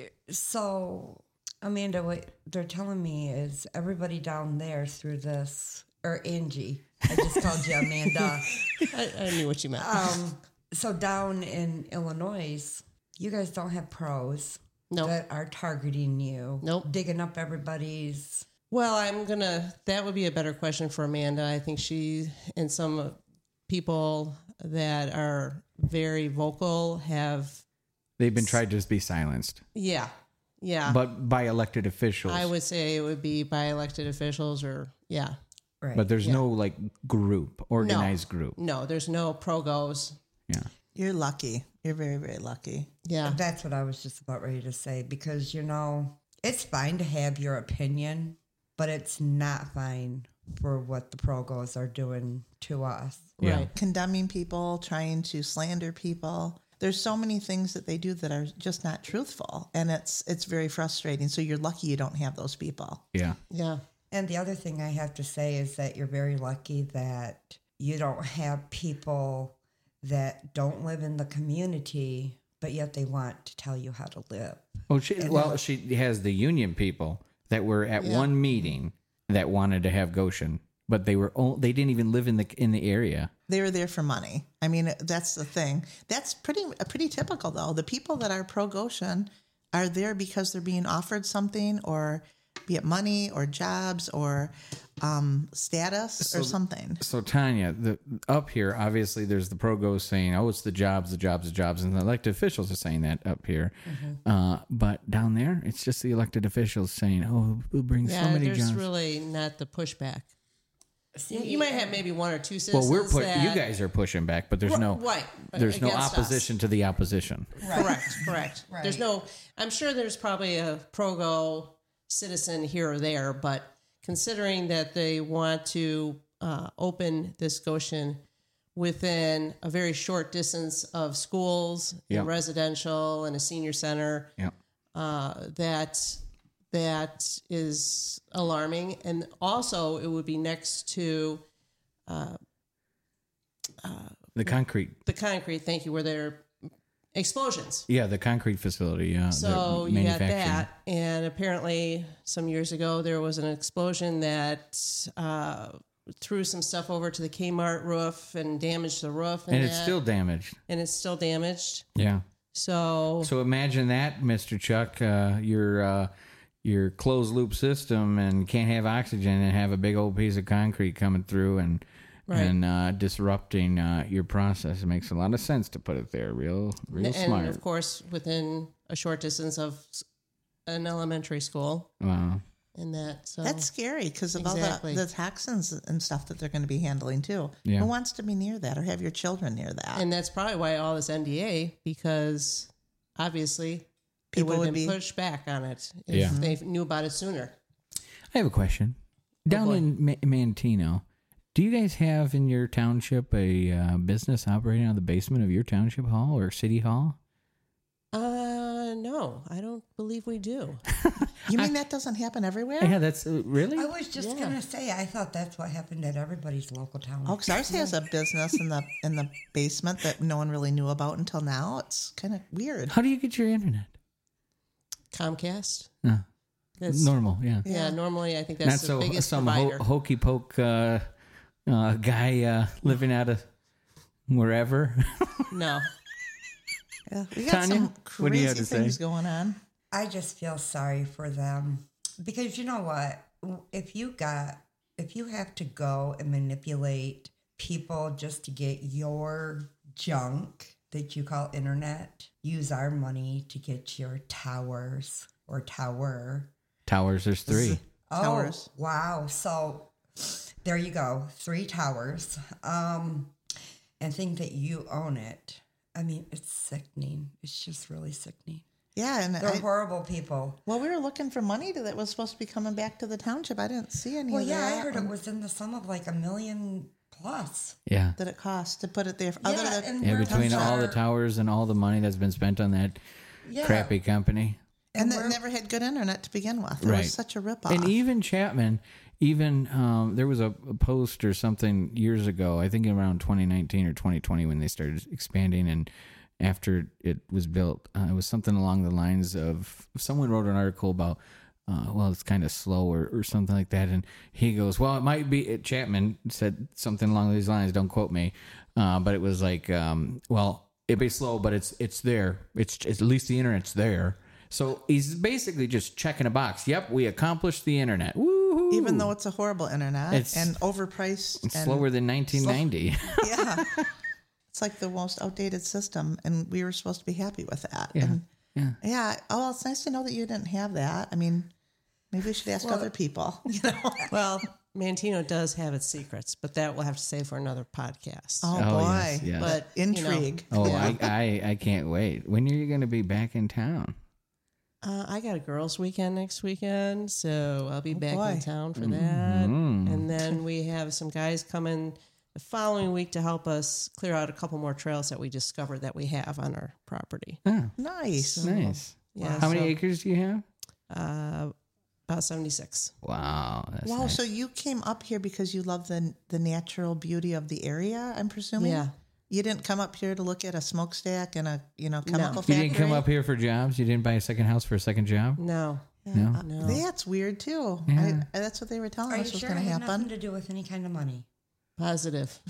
So, Amanda, what they're telling me is everybody down there through this, or Angie, I just called you Amanda. I, I knew what you meant. Um, so down in Illinois, you guys don't have pros Nope. that are targeting you. Nope. Digging up everybody's. Well, I'm gonna. That would be a better question for Amanda. I think she and some people that are very vocal have. They've been tried to just be silenced, Yeah, yeah. but by elected officials. I would say it would be by elected officials or yeah. Right. But there's Yeah. no like group, organized group. No, there's no progos. Yeah. You're lucky. You're very, very lucky. Yeah, That's what I was just about ready to say because, you know, it's fine to have your opinion, but it's not fine for what the progos are doing to us. Yeah. right. Condemning people, trying to slander people. There's so many things that they do that are just not truthful. And it's it's very frustrating. So you're lucky you don't have those people. Yeah. Yeah, And the other thing I have to say is that you're very lucky that you don't have people that don't live in the community, but yet they want to tell you how to live. Well, she, well, she has the union people that were at Yeah. one meeting that wanted to have Goshen, but they were o- they didn't even live in the in the area. They were there for money. I mean, that's the thing. That's pretty pretty typical, though. The people that are pro Goshen are there because they're being offered something, or be it money or jobs or um, status or something. So Tanya, the up here, obviously, there's the progos saying, "Oh, it's the jobs, the jobs, the jobs," and the elected officials are saying that up here. Uh, but down there, it's just the elected officials saying, "Oh, we'll bring yeah. so many there's jobs." really not the pushback. You, you might have maybe one or two well, citizens. we're put. that, You guys are pushing back, but there's no right. there's no against us. opposition to the opposition. Correct, correct. Right. There's no. I'm sure there's probably a progo citizen here or there, but considering that they want to uh, open this Goshen within a very short distance of schools Yeah. and residential and a senior center, Yeah. uh, that that is alarming. And also, it would be next to The concrete, the concrete. Thank you, where there are explosions. yeah, the concrete facility. Yeah, So the you got manufacturing. that, and apparently some years ago there was an explosion that uh, threw some stuff over to the Kmart roof and damaged the roof, and, and it's that, still damaged. and it's still damaged. Yeah. So, So imagine that, Mister Chuck, uh, your uh, your closed loop system and can't have oxygen and have a big old piece of concrete coming through and Right. and uh, disrupting uh, your process. It makes a lot of sense to put it there. Real, real and smart. of course within a short distance of s- an elementary school, Wow. and that. So That's scary because of Exactly. all the, the toxins and stuff that they're going to be handling, too. Yeah. Who wants to be near that or have your children near that? and that's probably why all this N D A, because obviously People people would would have be- pushed back on it if Yeah. they knew about it sooner. I have a question. Down boy. in Ma- Mantino, do you guys have in your township a uh, business operating out of the basement of your township hall or city hall? Uh, no, I don't believe we do. you mean that doesn't happen everywhere? Yeah, that's uh, really. I was just Yeah. gonna say, I thought that's what happened at everybody's local town. Oh, because ours has a business in the in the basement that no one really knew about until now. It's kind of weird. How do you get your internet? Comcast. Uh, That's, normal, yeah. yeah. normally I think Not that's the so biggest some ho- provider. hokey poke uh, uh, guy uh, living out of wherever. no, Yeah, we got Tanya, some what do crazy you have to say? things going on. I just feel sorry for them because you know what? If you got, if you have to go and manipulate people just to get your junk that you call internet, use our money to get your towers or tower. Towers, there's three. Towers. Oh, wow. So there you go. Three towers. Um, and think that you own it. I mean, it's sickening. It's just really sickening. Yeah, and They're I, horrible people. well, we were looking for money to, that was supposed to be coming back to the township. I didn't see any Well, of yeah, that. I heard it was in the sum of like a million plus. Yeah. that it costs to put it there. Other Yeah, than and Yeah, we're- between all the our- towers and all the money that's been spent on that Yeah. crappy company. and And that we're- never had good internet to begin with. It Right. was such a ripoff. And even Chapman, even um, there was a, a post or something years ago, I think around twenty nineteen or twenty twenty when they started expanding. And after it was built, uh, it was something along the lines of someone wrote an article about, uh, well, it's kind of slow or, or something like that. And he goes, well, it might be, Chapman said something along these lines, don't quote me, uh, but it was like, um, well, it'd be slow, but it's it's there. It's, it's at least the internet's there. So he's basically just checking a box. Yep, we accomplished the internet. Woohoo! even though it's a horrible internet It's- and overpriced, It's and slower than nineteen ninety. yeah, it's like the most outdated system, and we were supposed to be happy with that. Yeah, And yeah. yeah. Oh, well, it's nice to know that you didn't have that. I mean, maybe we should ask Well- other people. You know? Well, Mantino does have its secrets, but that we'll have to save for another podcast. Oh, Oh, boy, yes, yes. But you know, intrigue. Oh, Yeah. I, I I can't wait. When are you going to be back in town? Uh, I got a girls' weekend next weekend, so I'll be back boy. in town for that. Mhm. And then we have some guys coming the following week to help us clear out a couple more trails that we discovered that we have on our property. Oh, Nice. nice. Yeah, How many so, acres do you have? Uh, about seventy-six. Wow. That's Wow. nice. So you came up here because you love the the natural beauty of the area, I'm presuming? Yeah. You didn't come up here to look at a smokestack and a, you know, No. chemical You factory? didn't come up here for jobs? You didn't buy a second house for a second job? No. No. Uh, No. That's weird too. Yeah. I, I, that's what they were telling Are us you was sure going it to had happen. nothing to do with any kind of money? Positive.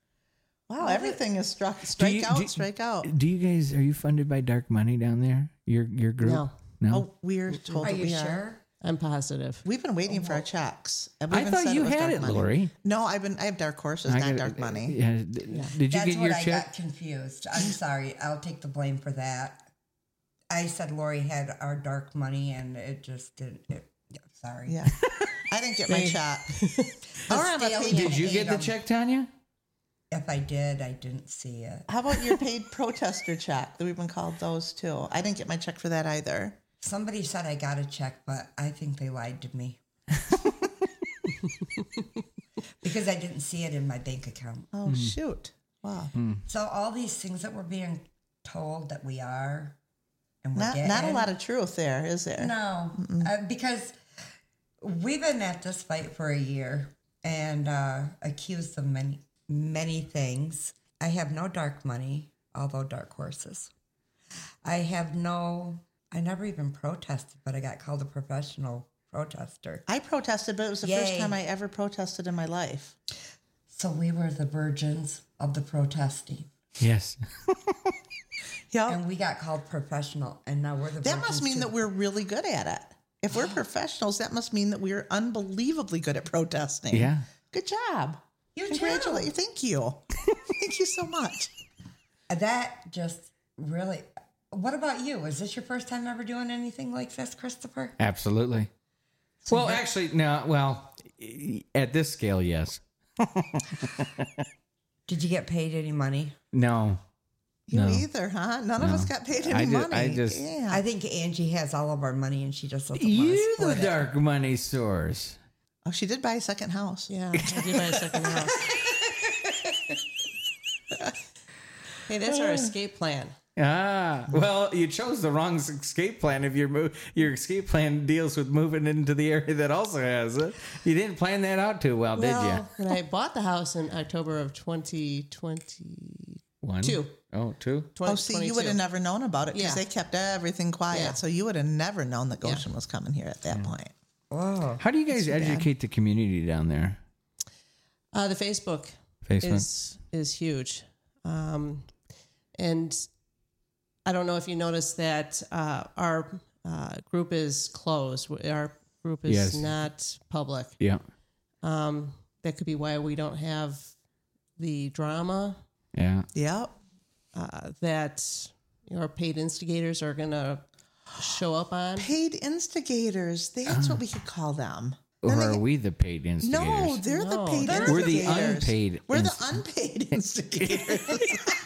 Wow, everything is struck. Strike you- out, do- strike out. Do you guys, are you funded by dark money down there? Your your group? No. No? Oh, we're told Are that you we are. sure? I'm positive. We've been waiting for our checks. And we I even thought said you was had dark it, money. Lori. No, I've been. I have dark horses, I not gotta- dark money. Yeah. d- Did you That's get your what I check? got confused. I'm sorry. I'll take the blame for that. I said Lori had our dark money, and it just didn't. It, yeah, sorry. Yeah, I didn't get my check. Or I'm a stallion- paid- Did you get the Adam. check, Tanya? If I did, I didn't see it. How about your paid protester check? We've been called those too. I didn't get my check for that either. Somebody said I got a check, but I think they lied to me. Because I didn't see it in my bank account. Oh shoot! Wow, So all these things that we're being told that we are, and we're not getting, not a lot of truth there, is there? No, uh, because we've been at this fight for a year and uh, accused of many, many things. I have no dark money, although dark horses. I have no, I never even protested, but I got called a professional protester. I protested, but it was the first Yay. time I ever protested in my life. So we were the virgins of the protesting. Yes. Yeah, And we got called professional, and now we're the that virgins must mean to- that we're really good at it. If we're professionals, that must mean that we're unbelievably good at protesting. Yeah. Good job. You Congratulations. too. Thank you. Thank you so much. That just really. What about you? Is this your first time ever doing anything like this, Christopher? Absolutely. Well, actually, no. Well, at this scale, yes. Did you get paid any money? No. You No. either, huh? None of us got paid any I ju- money. I just- yeah. I think Angie has all of our money, and she just doesn't want to You the split it. dark money source. oh, she did buy a second house. Yeah, I did buy a second house. Hey, that's our escape plan. Ah, well, you chose the wrong escape plan. If your mo- your escape plan deals with moving into the area that also has it, you didn't plan that out too well, did you? Well, when I bought the house in October of twenty twenty-two, One, oh, two. Oh, see, you would have never known about it because Yeah. they kept everything quiet. Yeah. So you would have never known that Goshen was coming here at that point. Whoa. How do you guys educate the community down there? Uh, the Facebook, Facebook. is is huge, um, and I don't know if you noticed that uh, our uh, group is closed. Our group is Yes. not public. Yeah, Um, that could be why we don't have the drama yeah. Yep. uh, that you know, our paid instigators are going to show up on. Paid instigators. That's what we could call them. Or Then they are get- we the paid instigators? No, they're the No, paid they're- instigators. We're the unpaid We're inst- the unpaid instigators.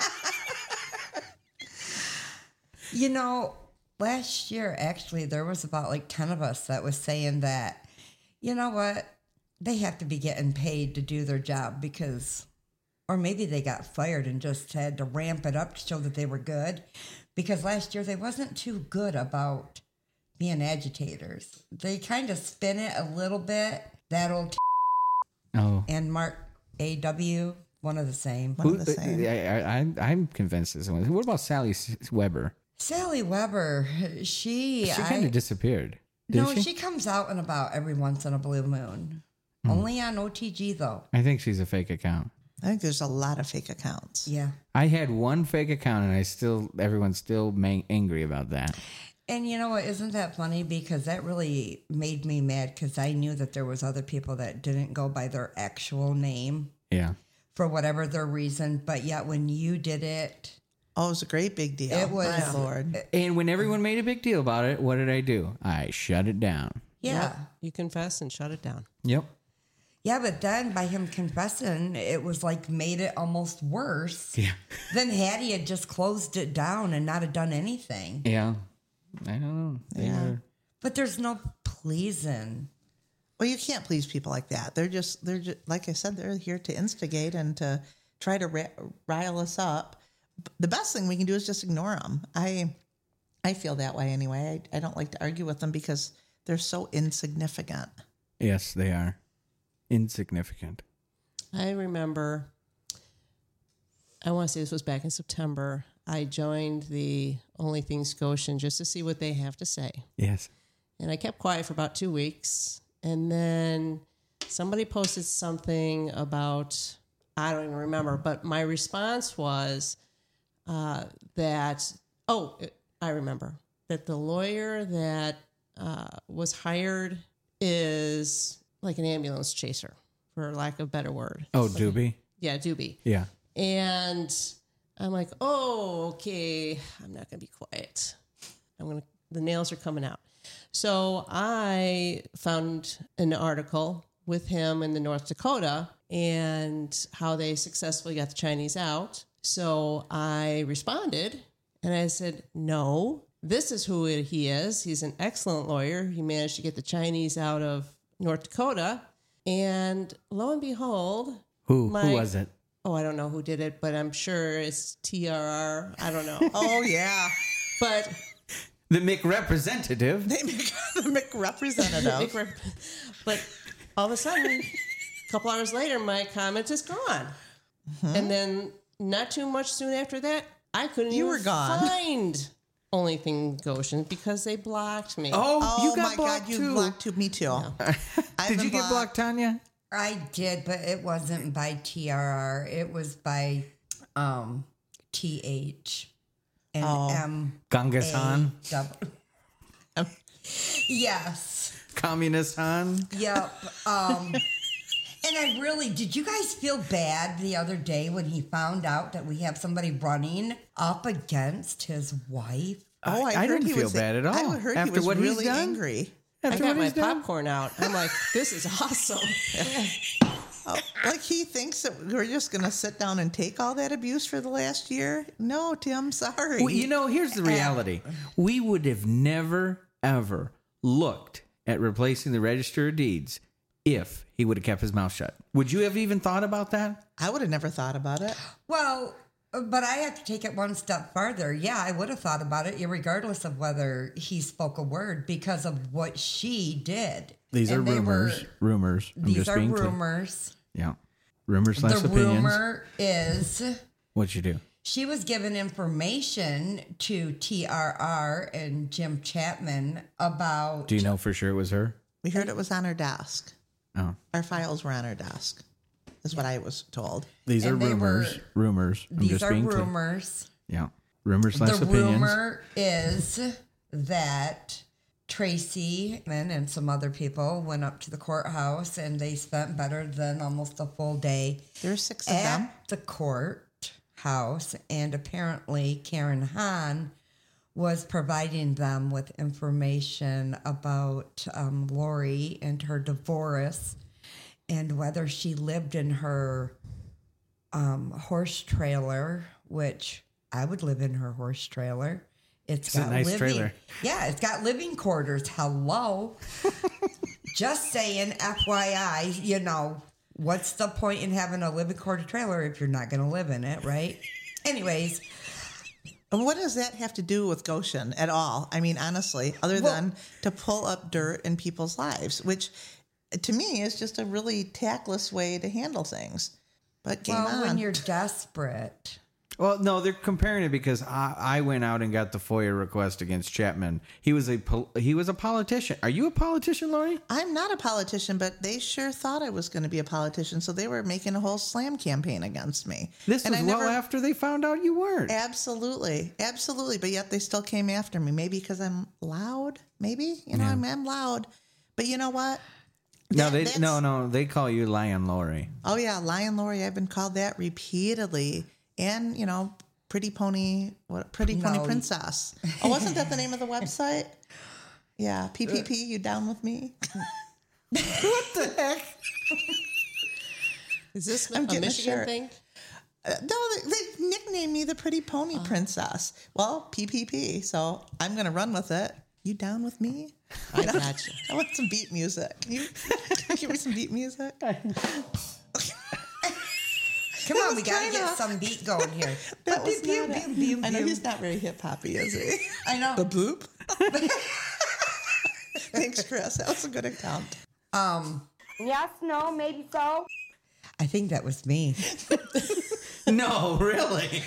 You know, last year, actually, there was about like ten of us that was saying that, you know what? they have to be getting paid to do their job because, or maybe they got fired and just had to ramp it up to show that they were good. Because last year they wasn't too good about being agitators. They kind of spin it a little bit. That old Oh. and Mark A W, one of the same. One of the same. I, I, I'm convinced this one. What about Sally S- Weber? Sally Weber, she... She I- kind of disappeared. Did No, she? she comes out and about every once in a blue moon. Hmm. Only on O T G, though. I think she's a fake account. I think there's a lot of fake accounts. Yeah. I had one fake account, and I still, everyone's still ma- angry about that. And you know what? Isn't that funny? Because that really made me mad because I knew that there was other people that didn't go by their actual name Yeah. for whatever their reason. But yet when you did it, Oh, it was a great big deal. It was- My Lord. And when everyone made a big deal about it, what did I do? I shut it down. yeah. Yep. You confess and shut it down. Yep. Yeah, but then by him confessing, it was like made it almost worse Yeah. than had he had just closed it down and not have done anything. Yeah. I don't know. They Yeah. were- But there's no pleasing. Well, you can't please people like that. They're just, they're just, like I said, they're here to instigate and to try to ri- rile us up. The best thing we can do is just ignore them. I, I feel that way anyway. I, I don't like to argue with them because they're so insignificant. Yes, they are. Insignificant. I remember, I want to say this was back in September. I joined the Only Things Goshen just to see what they have to say. Yes. And I kept quiet for about two weeks. And then somebody posted something about, I don't even remember, but my response was uh, that, oh, I remember, that the lawyer that uh, was hired is like an ambulance chaser, for lack of a better word. Oh, Doobie? Yeah, Doobie. Yeah. And I'm like, oh, okay, I'm not going to be quiet. I'm going to, the nails are coming out. So I found an article with him in the North Dakota and how they successfully got the Chinese out. So I responded and I said, no, this is who he is. He's an excellent lawyer. He managed to get the Chinese out of North Dakota. And lo and behold, Who My- who was it? oh, I don't know who did it, but I'm sure it's T R R. I don't know. Oh, yeah. But The McRepresentative. They make the McRepresentative. but all of a sudden, a couple hours later, my comment is gone. And then not too much soon after that, I couldn't You even were gone. find Only Thing Goshen because they blocked me. Oh, Oh, you got my blocked God, you too. blocked too. Me too. I've Did been you get blocked, Tanya? I did, but it wasn't by T R R. It was by um, T H and Oh. M. Genghis Han? A- yes. Communist Han? Yep. Um, and I really, did you guys feel bad the other day when he found out that we have somebody running up against his wife? Oh, I, I heard didn't he feel was, bad at all. I heard After he was what he's really done? angry. I After got what my he's done? popcorn out. I'm like, this is awesome. Oh, like he thinks that we're just going to sit down and take all that abuse for the last year? No, Tim, sorry. Well, you know, here's the reality. We would have never, ever looked at replacing the Register of Deeds if he would have kept his mouth shut. Would you have even thought about that? I would have never thought about it. Well, but I have to take it one step farther. Yeah, I would have thought about it, regardless of whether he spoke a word, because of what she did. These And are they rumors. were- rumors. I'm These just are being clear. rumors. Yeah. Rumors slash The opinions. rumor is What'd you do? she was given information to T R R and Jim Chapman about. Do you know for sure it was her? We heard it was on her desk. Oh. Our files were on her desk, is what I was told. These And are they rumors. were- rumors. I'm These just are being clear. rumors. Yeah. Rumors slash The opinions. rumor is that Tracy and some other people went up to the courthouse and they spent better than almost a full day There were six of them. at the courthouse, and apparently Karen Hahn was providing them with information about um, Lori and her divorce and whether she lived in her um, horse trailer, which I would live in her horse trailer. It's It's a got nice living, trailer. Yeah, it's got living quarters. Hello. Just saying, F Y I, you know, what's the point in having a living quarter trailer if you're not going to live in it, right? Anyways. And what does that have to do with Goshen at all? I mean, honestly, other Well- than to pull up dirt in people's lives, which to me is just a really tactless way to handle things. But game Well, on. when you're desperate. Well, no, they're comparing it because I, I went out and got the FOIA request against Chapman. He was a pol- he was a politician. Are you a politician, Lori? I'm not a politician, but they sure thought I was going to be a politician, so they were making a whole slam campaign against me. This And was I well never- after they found out you weren't. Absolutely, absolutely. But yet they still came after me. Maybe because I'm loud. Maybe you know Yeah. I'm, I'm loud. But you know what? no, That- they that's- no no they call you Lion Lori. Oh yeah, Lion Lori. I've been called that repeatedly, and you know, Pretty Pony, what? Pretty Pony No. Princess. Oh, wasn't that the name of the website? Yeah, P P P. You down with me? What the heck? Is this I'm a getting a Michigan shirt. thing? Uh, no, they, they nicknamed me the Pretty Pony Princess. Well, P P P. So I'm gonna run with it. You down with me? I got you. I want some beat music. Can you, can you give me some beat music? Come on, was we got to trying get to- some beat going here. That was Pew, not pew, it. pew, I know pew. he's not very hip hoppy, is he? I know. The boop. Thanks, Chris. That was a good account. Um, Yes, no, maybe so. I think that was me. No, really.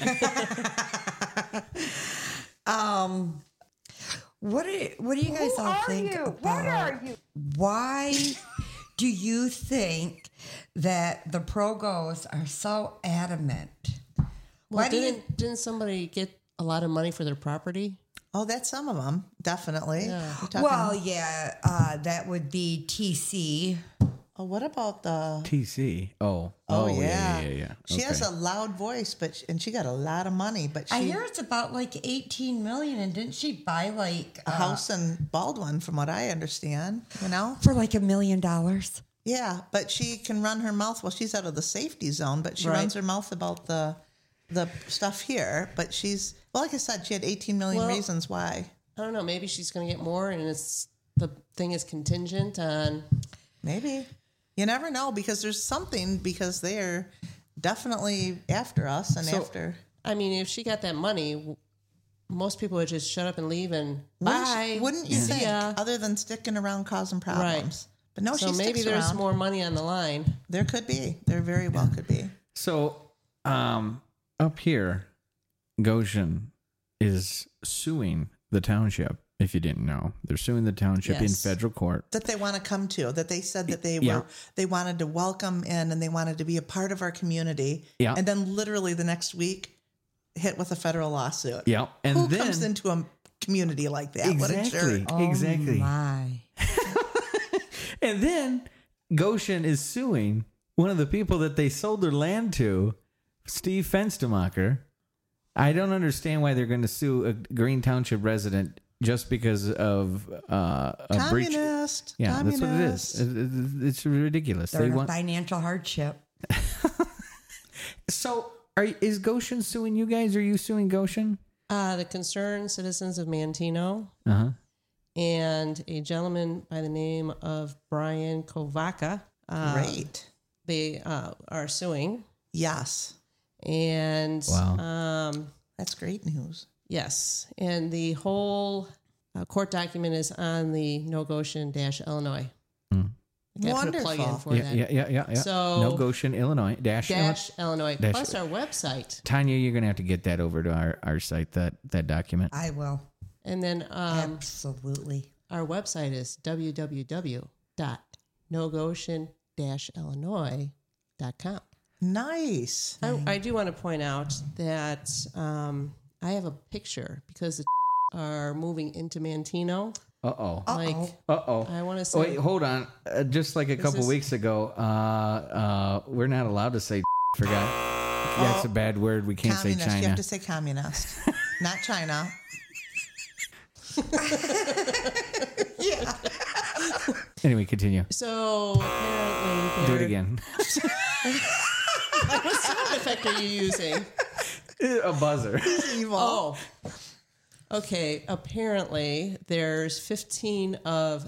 Um, what do what do you guys Who all are think you? about? What are you? Why do you think that the progos are so adamant? Well, Why do you- didn't didn't somebody get a lot of money for their property? Oh, that's some of them, definitely. Yeah. You're talking- Well, yeah, uh, that would be T C. oh, what about the? T C. Oh. Oh, yeah. yeah. Yeah, yeah, yeah. She has Okay. a loud voice, but and she got a lot of money. But she I hear it's about like eighteen million, and didn't she buy like a uh, house in Baldwin, from what I understand. You know. for like a million dollars? Yeah, but she can run her mouth. Well, she's out of the safety zone, but she Right. runs her mouth about the the stuff here. But she's well, like I said, she had eighteen million Well- reasons why. I don't know. Maybe she's going to get more, and it's the thing is contingent on. Maybe. You never know, because there's something, because they're definitely after us and So- after. I mean, if she got that money, w- most people would just shut up and leave and Wouldn't, bye. you- wouldn't you See think, ya. other than sticking around causing problems? But no, So she maybe sticks there's around. more money on the line. There could be. There very well could be. So, um, up here, Goshen is suing the township. If you didn't know, they're suing the township in Yes. federal court. That they want to come to, that they said that they Yeah. were, they wanted to welcome in and they wanted to be a part of our community. Yeah. And then literally the next week, hit with a federal lawsuit. Yeah, and Who then comes into a community like that? What a exactly, jerk. exactly. Oh my. And then Goshen is suing one of the people that they sold their land to, Steve Fenstermacher. I don't understand why they're going to sue a Green Township resident just because of uh, a breach. Communist. Yeah, that's what it Communist. is. It- it- It's ridiculous. They're They in a want. financial hardship. So, are is Goshen suing you guys? Or are you suing Goshen? Uh, the Concerned Citizens of Mantino Uh huh. and a gentleman by the name of Brian Kovaka. Uh, Great. They uh, are suing. Yes. And Wow. um, That's great news. yes, and the whole uh, court document is on the No Goshen dash Illinois. I gotta put a plug in Wonderful. for Yeah, that. yeah, yeah, yeah, yeah. So- no Goshen, Illinois dash. Dash Illinois Dash- plus our website, Tanya, you're gonna have to get that over to our, our site. That that document. I will. and then um, Absolutely. our website is w w w dot no goshen dash illinois dot com. Nice. I, I do want to point out that um, I have a picture because the are moving into Mantino. Uh oh. Like Uh oh. I want to say, Wait, hold on. Uh, just like a couple is- weeks ago, uh, uh, we're not allowed to say. Forgot. That's a bad word. We can't Communist. say China. You have to say communist, not China. Yeah. Anyway, continue. so apparently Do it they're- again. What sound effect are you using? A buzzer. Evil. Oh, okay. Apparently, there's fifteen of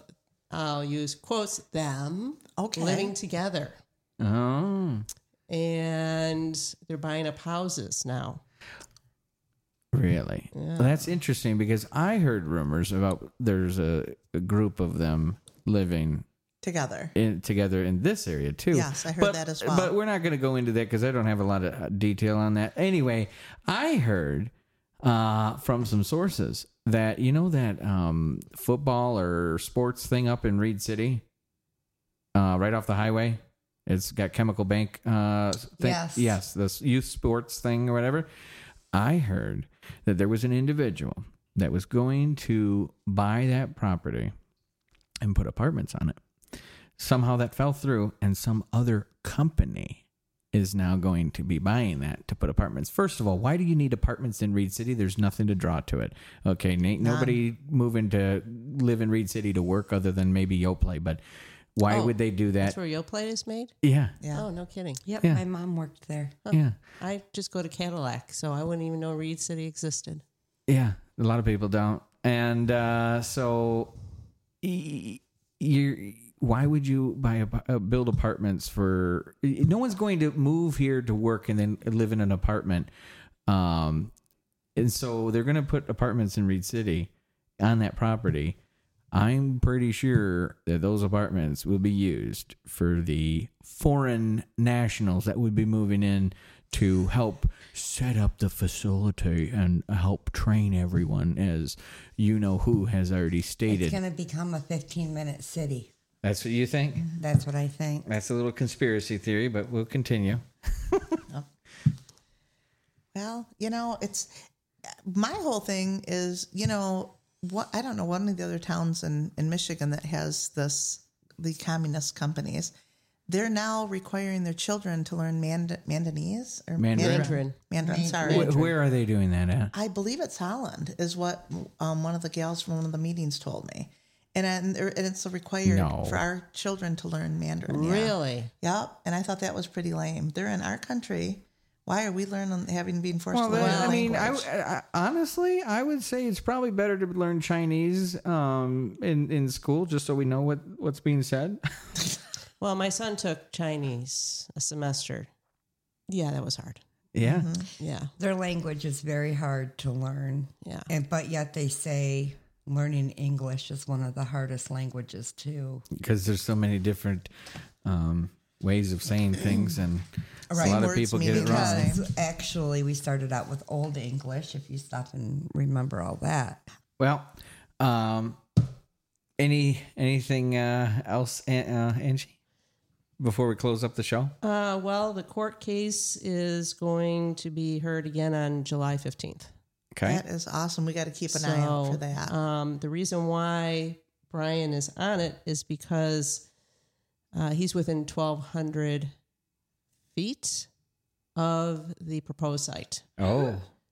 I'll use quotes, them Okay. living together. Oh, And they're buying up houses now. really? Yeah. Well, that's interesting because I heard rumors about there's a, a group of them living Together. in, together in this area too. Yes, I heard but, that as well. But we're not going to go into that because I don't have a lot of uh, detail on that. Anyway, I heard uh, from some sources that you know that um, football or sports thing up in Reed City, uh, right off the highway. It's got Chemical Bank. Uh, thing. Yes. yes, this youth sports thing or whatever. I heard that there was an individual that was going to buy that property and put apartments on it. Somehow that fell through, and some other company is now going to be buying that to put apartments. First of all, why do you need apartments in Reed City? There's nothing to draw to it. Okay, Nate, nobody moving to live in Reed City to work other than maybe Yoplait, but why Oh, would they do that? That's where Yoplait is made? Yeah, Yeah. Oh, no kidding. Yep, Yeah. my mom worked there. yeah, I just go to Cadillac, so I wouldn't even know Reed City existed. yeah. A lot of people don't. And uh, so y- you're... Why would you buy a, uh, build apartments for? No one's going to move here to work and then live in an apartment, um, and so they're going to put apartments in Reed City on that property. I'm pretty sure that those apartments will be used for the foreign nationals that would be moving in to help set up the facility and help train everyone, as you know who has already stated. It's going to become a fifteen-minute city. That's what you think? That's what I think. That's a little conspiracy theory, but we'll continue. Well, you know, it's my whole thing is, you know, what I don't know, one of the other towns in, in Michigan that has this, the communist companies, they're now requiring their children to learn Mand- Mandanese or Mandarin. Mandarin. Mandarin, sorry. Wh- Where are they doing that at? I believe it's Holland, is what um, one of the gals from one of the meetings told me. And, and, there- and it's required No. for our children to learn Mandarin. yeah. Really? Yep. And I thought that was pretty lame. They're in our country. Why are we learning, having been forced Well, to learn then, a I mean, I, language? I, honestly, I would say it's probably better to learn Chinese um, in in school, just so we know what, what's being said. Well, my son took Chinese a semester. Yeah, that was hard. Yeah, Yeah. Their language is very hard to learn. Yeah. And but yet they say learning English is one of the hardest languages too. because there's so many different um, ways of saying things, and a Right. lot of Words people get it meaning wrong. the same. Because actually we started out with Old English, if you stop and remember all that. Well, um, any anything uh, else, uh, Angie? Before we close up the show? Uh, well, the court case is going to be heard again on July fifteenth. Okay. That is awesome. We got to keep an eye out for that. Um, the reason why Brian is on it is because uh, he's within twelve hundred feet of the proposed site. Oh,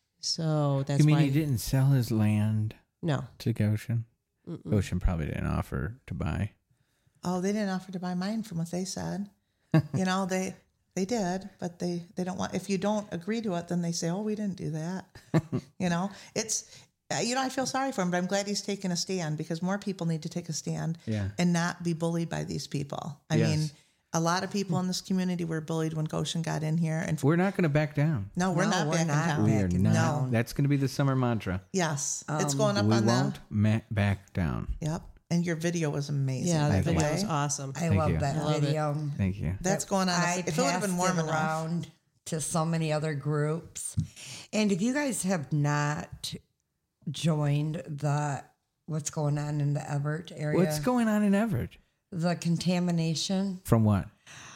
So that's you mean why. he didn't sell his land No. to Goshen? Mm-mm. Goshen probably didn't offer to buy. Oh, they didn't offer to buy mine from what they said. You know, they they did, but they, they don't want, if you don't agree to it, then they say, oh, we didn't do that. You know, it's, uh, you know, I feel sorry for him, but I'm glad he's taking a stand because more people need to take a stand Yeah. and not be bullied by these people. I Yes. mean, a lot of people in this community were bullied when Goshen got in here. And We're not going to back down. no, we're No, not we're back not in town. We back are in not. No. That's going to be the summer mantra. Yes, it's Um, going up we on won't the, ma- back down. yep. And your video was amazing, Yeah, by the the video way. was awesome. I Thank love you. that I love it. video. Thank you. That's going on. I If it would have been passed warm it enough. around to so many other groups. And if you guys have not joined the what's going on in the Everett area, What's going on in Everett? the contamination, From what?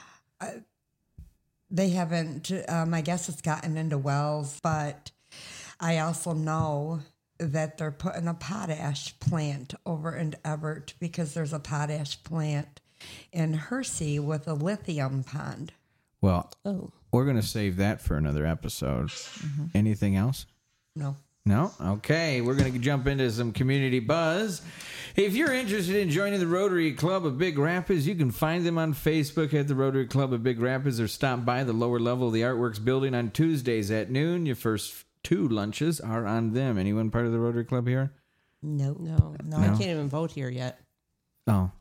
they haven't, um, I guess it's gotten into wells, but I also know that they're putting a potash plant over in Everett because there's a potash plant in Hersey with a lithium pond. Well, Oh. we're going to save that for another episode. Anything else? No. No? Okay, we're going to jump into some community buzz. If you're interested in joining the Rotary Club of Big Rapids, you can find them on Facebook at the Rotary Club of Big Rapids or stop by the lower level of the Artworks building on Tuesdays at noon. Your first two lunches are on them. Anyone part of the Rotary Club here? Nope. No. No. I can't even vote here yet. Oh,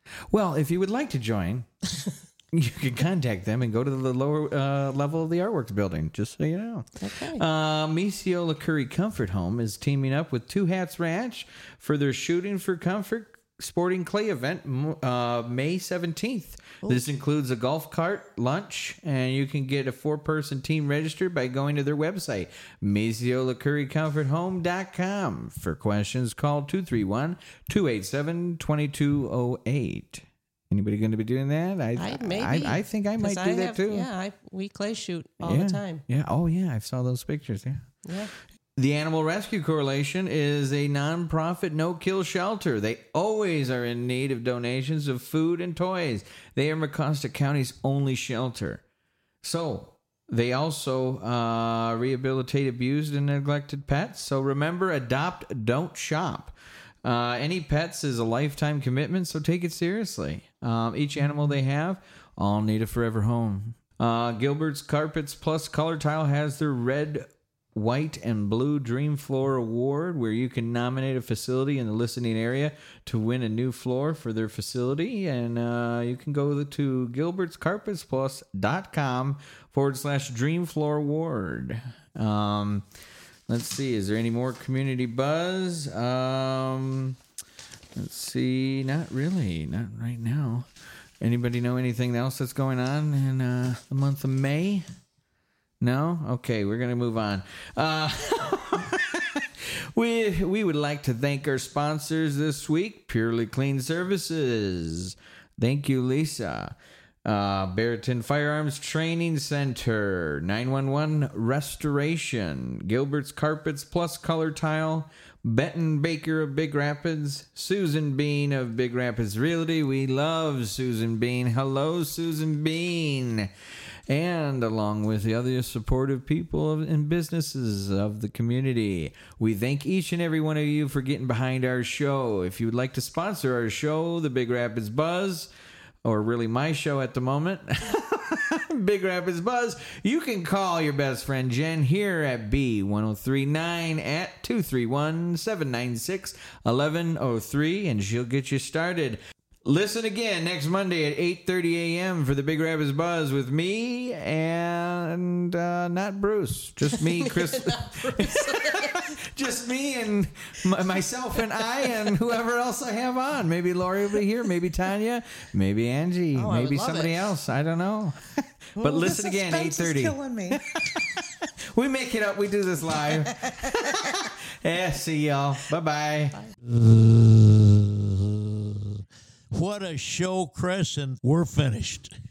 Well, if you would like to join, you can contact them and go to the lower uh, level of the Artworks building, just so you know. Okay. Uh, Misiola Curry Comfort Home is teaming up with Two Hats Ranch for their Shooting for Comfort Sporting Clay event uh, May seventeenth. Ooh. This includes a golf cart, lunch, and you can get a four-person team registered by going to their website, Misiola Curry Comfort Home dot com. For questions, call two three one, two eight seven, two two zero eight. Anybody going to be doing that? I I, maybe. I, I think I might do I that have, too. Yeah, I, we clay shoot all yeah. the time. Yeah. Oh, yeah. I saw those pictures. Yeah. Yeah. The Animal Rescue Coalition is a nonprofit no-kill shelter. They always are in need of donations of food and toys. They are Mecosta County's only shelter. So they also uh, rehabilitate abused and neglected pets. So remember, adopt, don't shop. Uh, any pets is a lifetime commitment, so take it seriously. Um, each animal they have, all need a forever home. Uh, Gilbert's Carpets Plus Color Tile has their red, white, and blue Dream Floor Award, where you can nominate a facility in the listening area to win a new floor for their facility. And uh, you can go to gilberts carpets plus dot com forward slash Dream Floor Award. Um, let's see, is there any more community buzz? Um, let's see, not really, not right now. Anybody know anything else that's going on in uh, the month of May? No? Okay, we're going to move on. Uh, we we would like to thank our sponsors this week, Purely Clean Services. Thank you, Lisa. Uh, Barrington Firearms Training Center, nine one one Restoration, Gilbert's Carpets Plus Color Tile, Benton Baker of Big Rapids, Susan Bean of Big Rapids Realty. We love Susan Bean. Hello, Susan Bean. And along with the other supportive people of, and businesses of the community, we thank each and every one of you for getting behind our show. If you would like to sponsor our show, the Big Rapids Buzz, or really my show at the moment, Big Rapids Buzz, you can call your best friend Jen here at B one oh three nine at two three one, seven nine six, one one oh three, and she'll get you started. Listen again next Monday at eight thirty a.m. for the Big Rapids Buzz with me and uh, not Bruce. Just me, Chris. Just me and m- myself and I and whoever else I have on. Maybe Lori will be here. Maybe Tanya. Maybe Angie. Oh, maybe love somebody it. else. I don't know. But Ooh, listen the again, eight suspense thirty. is killing me. We make it up. We do this live. Yeah, see y'all. Bye-bye. What a show, Chris, and we're finished.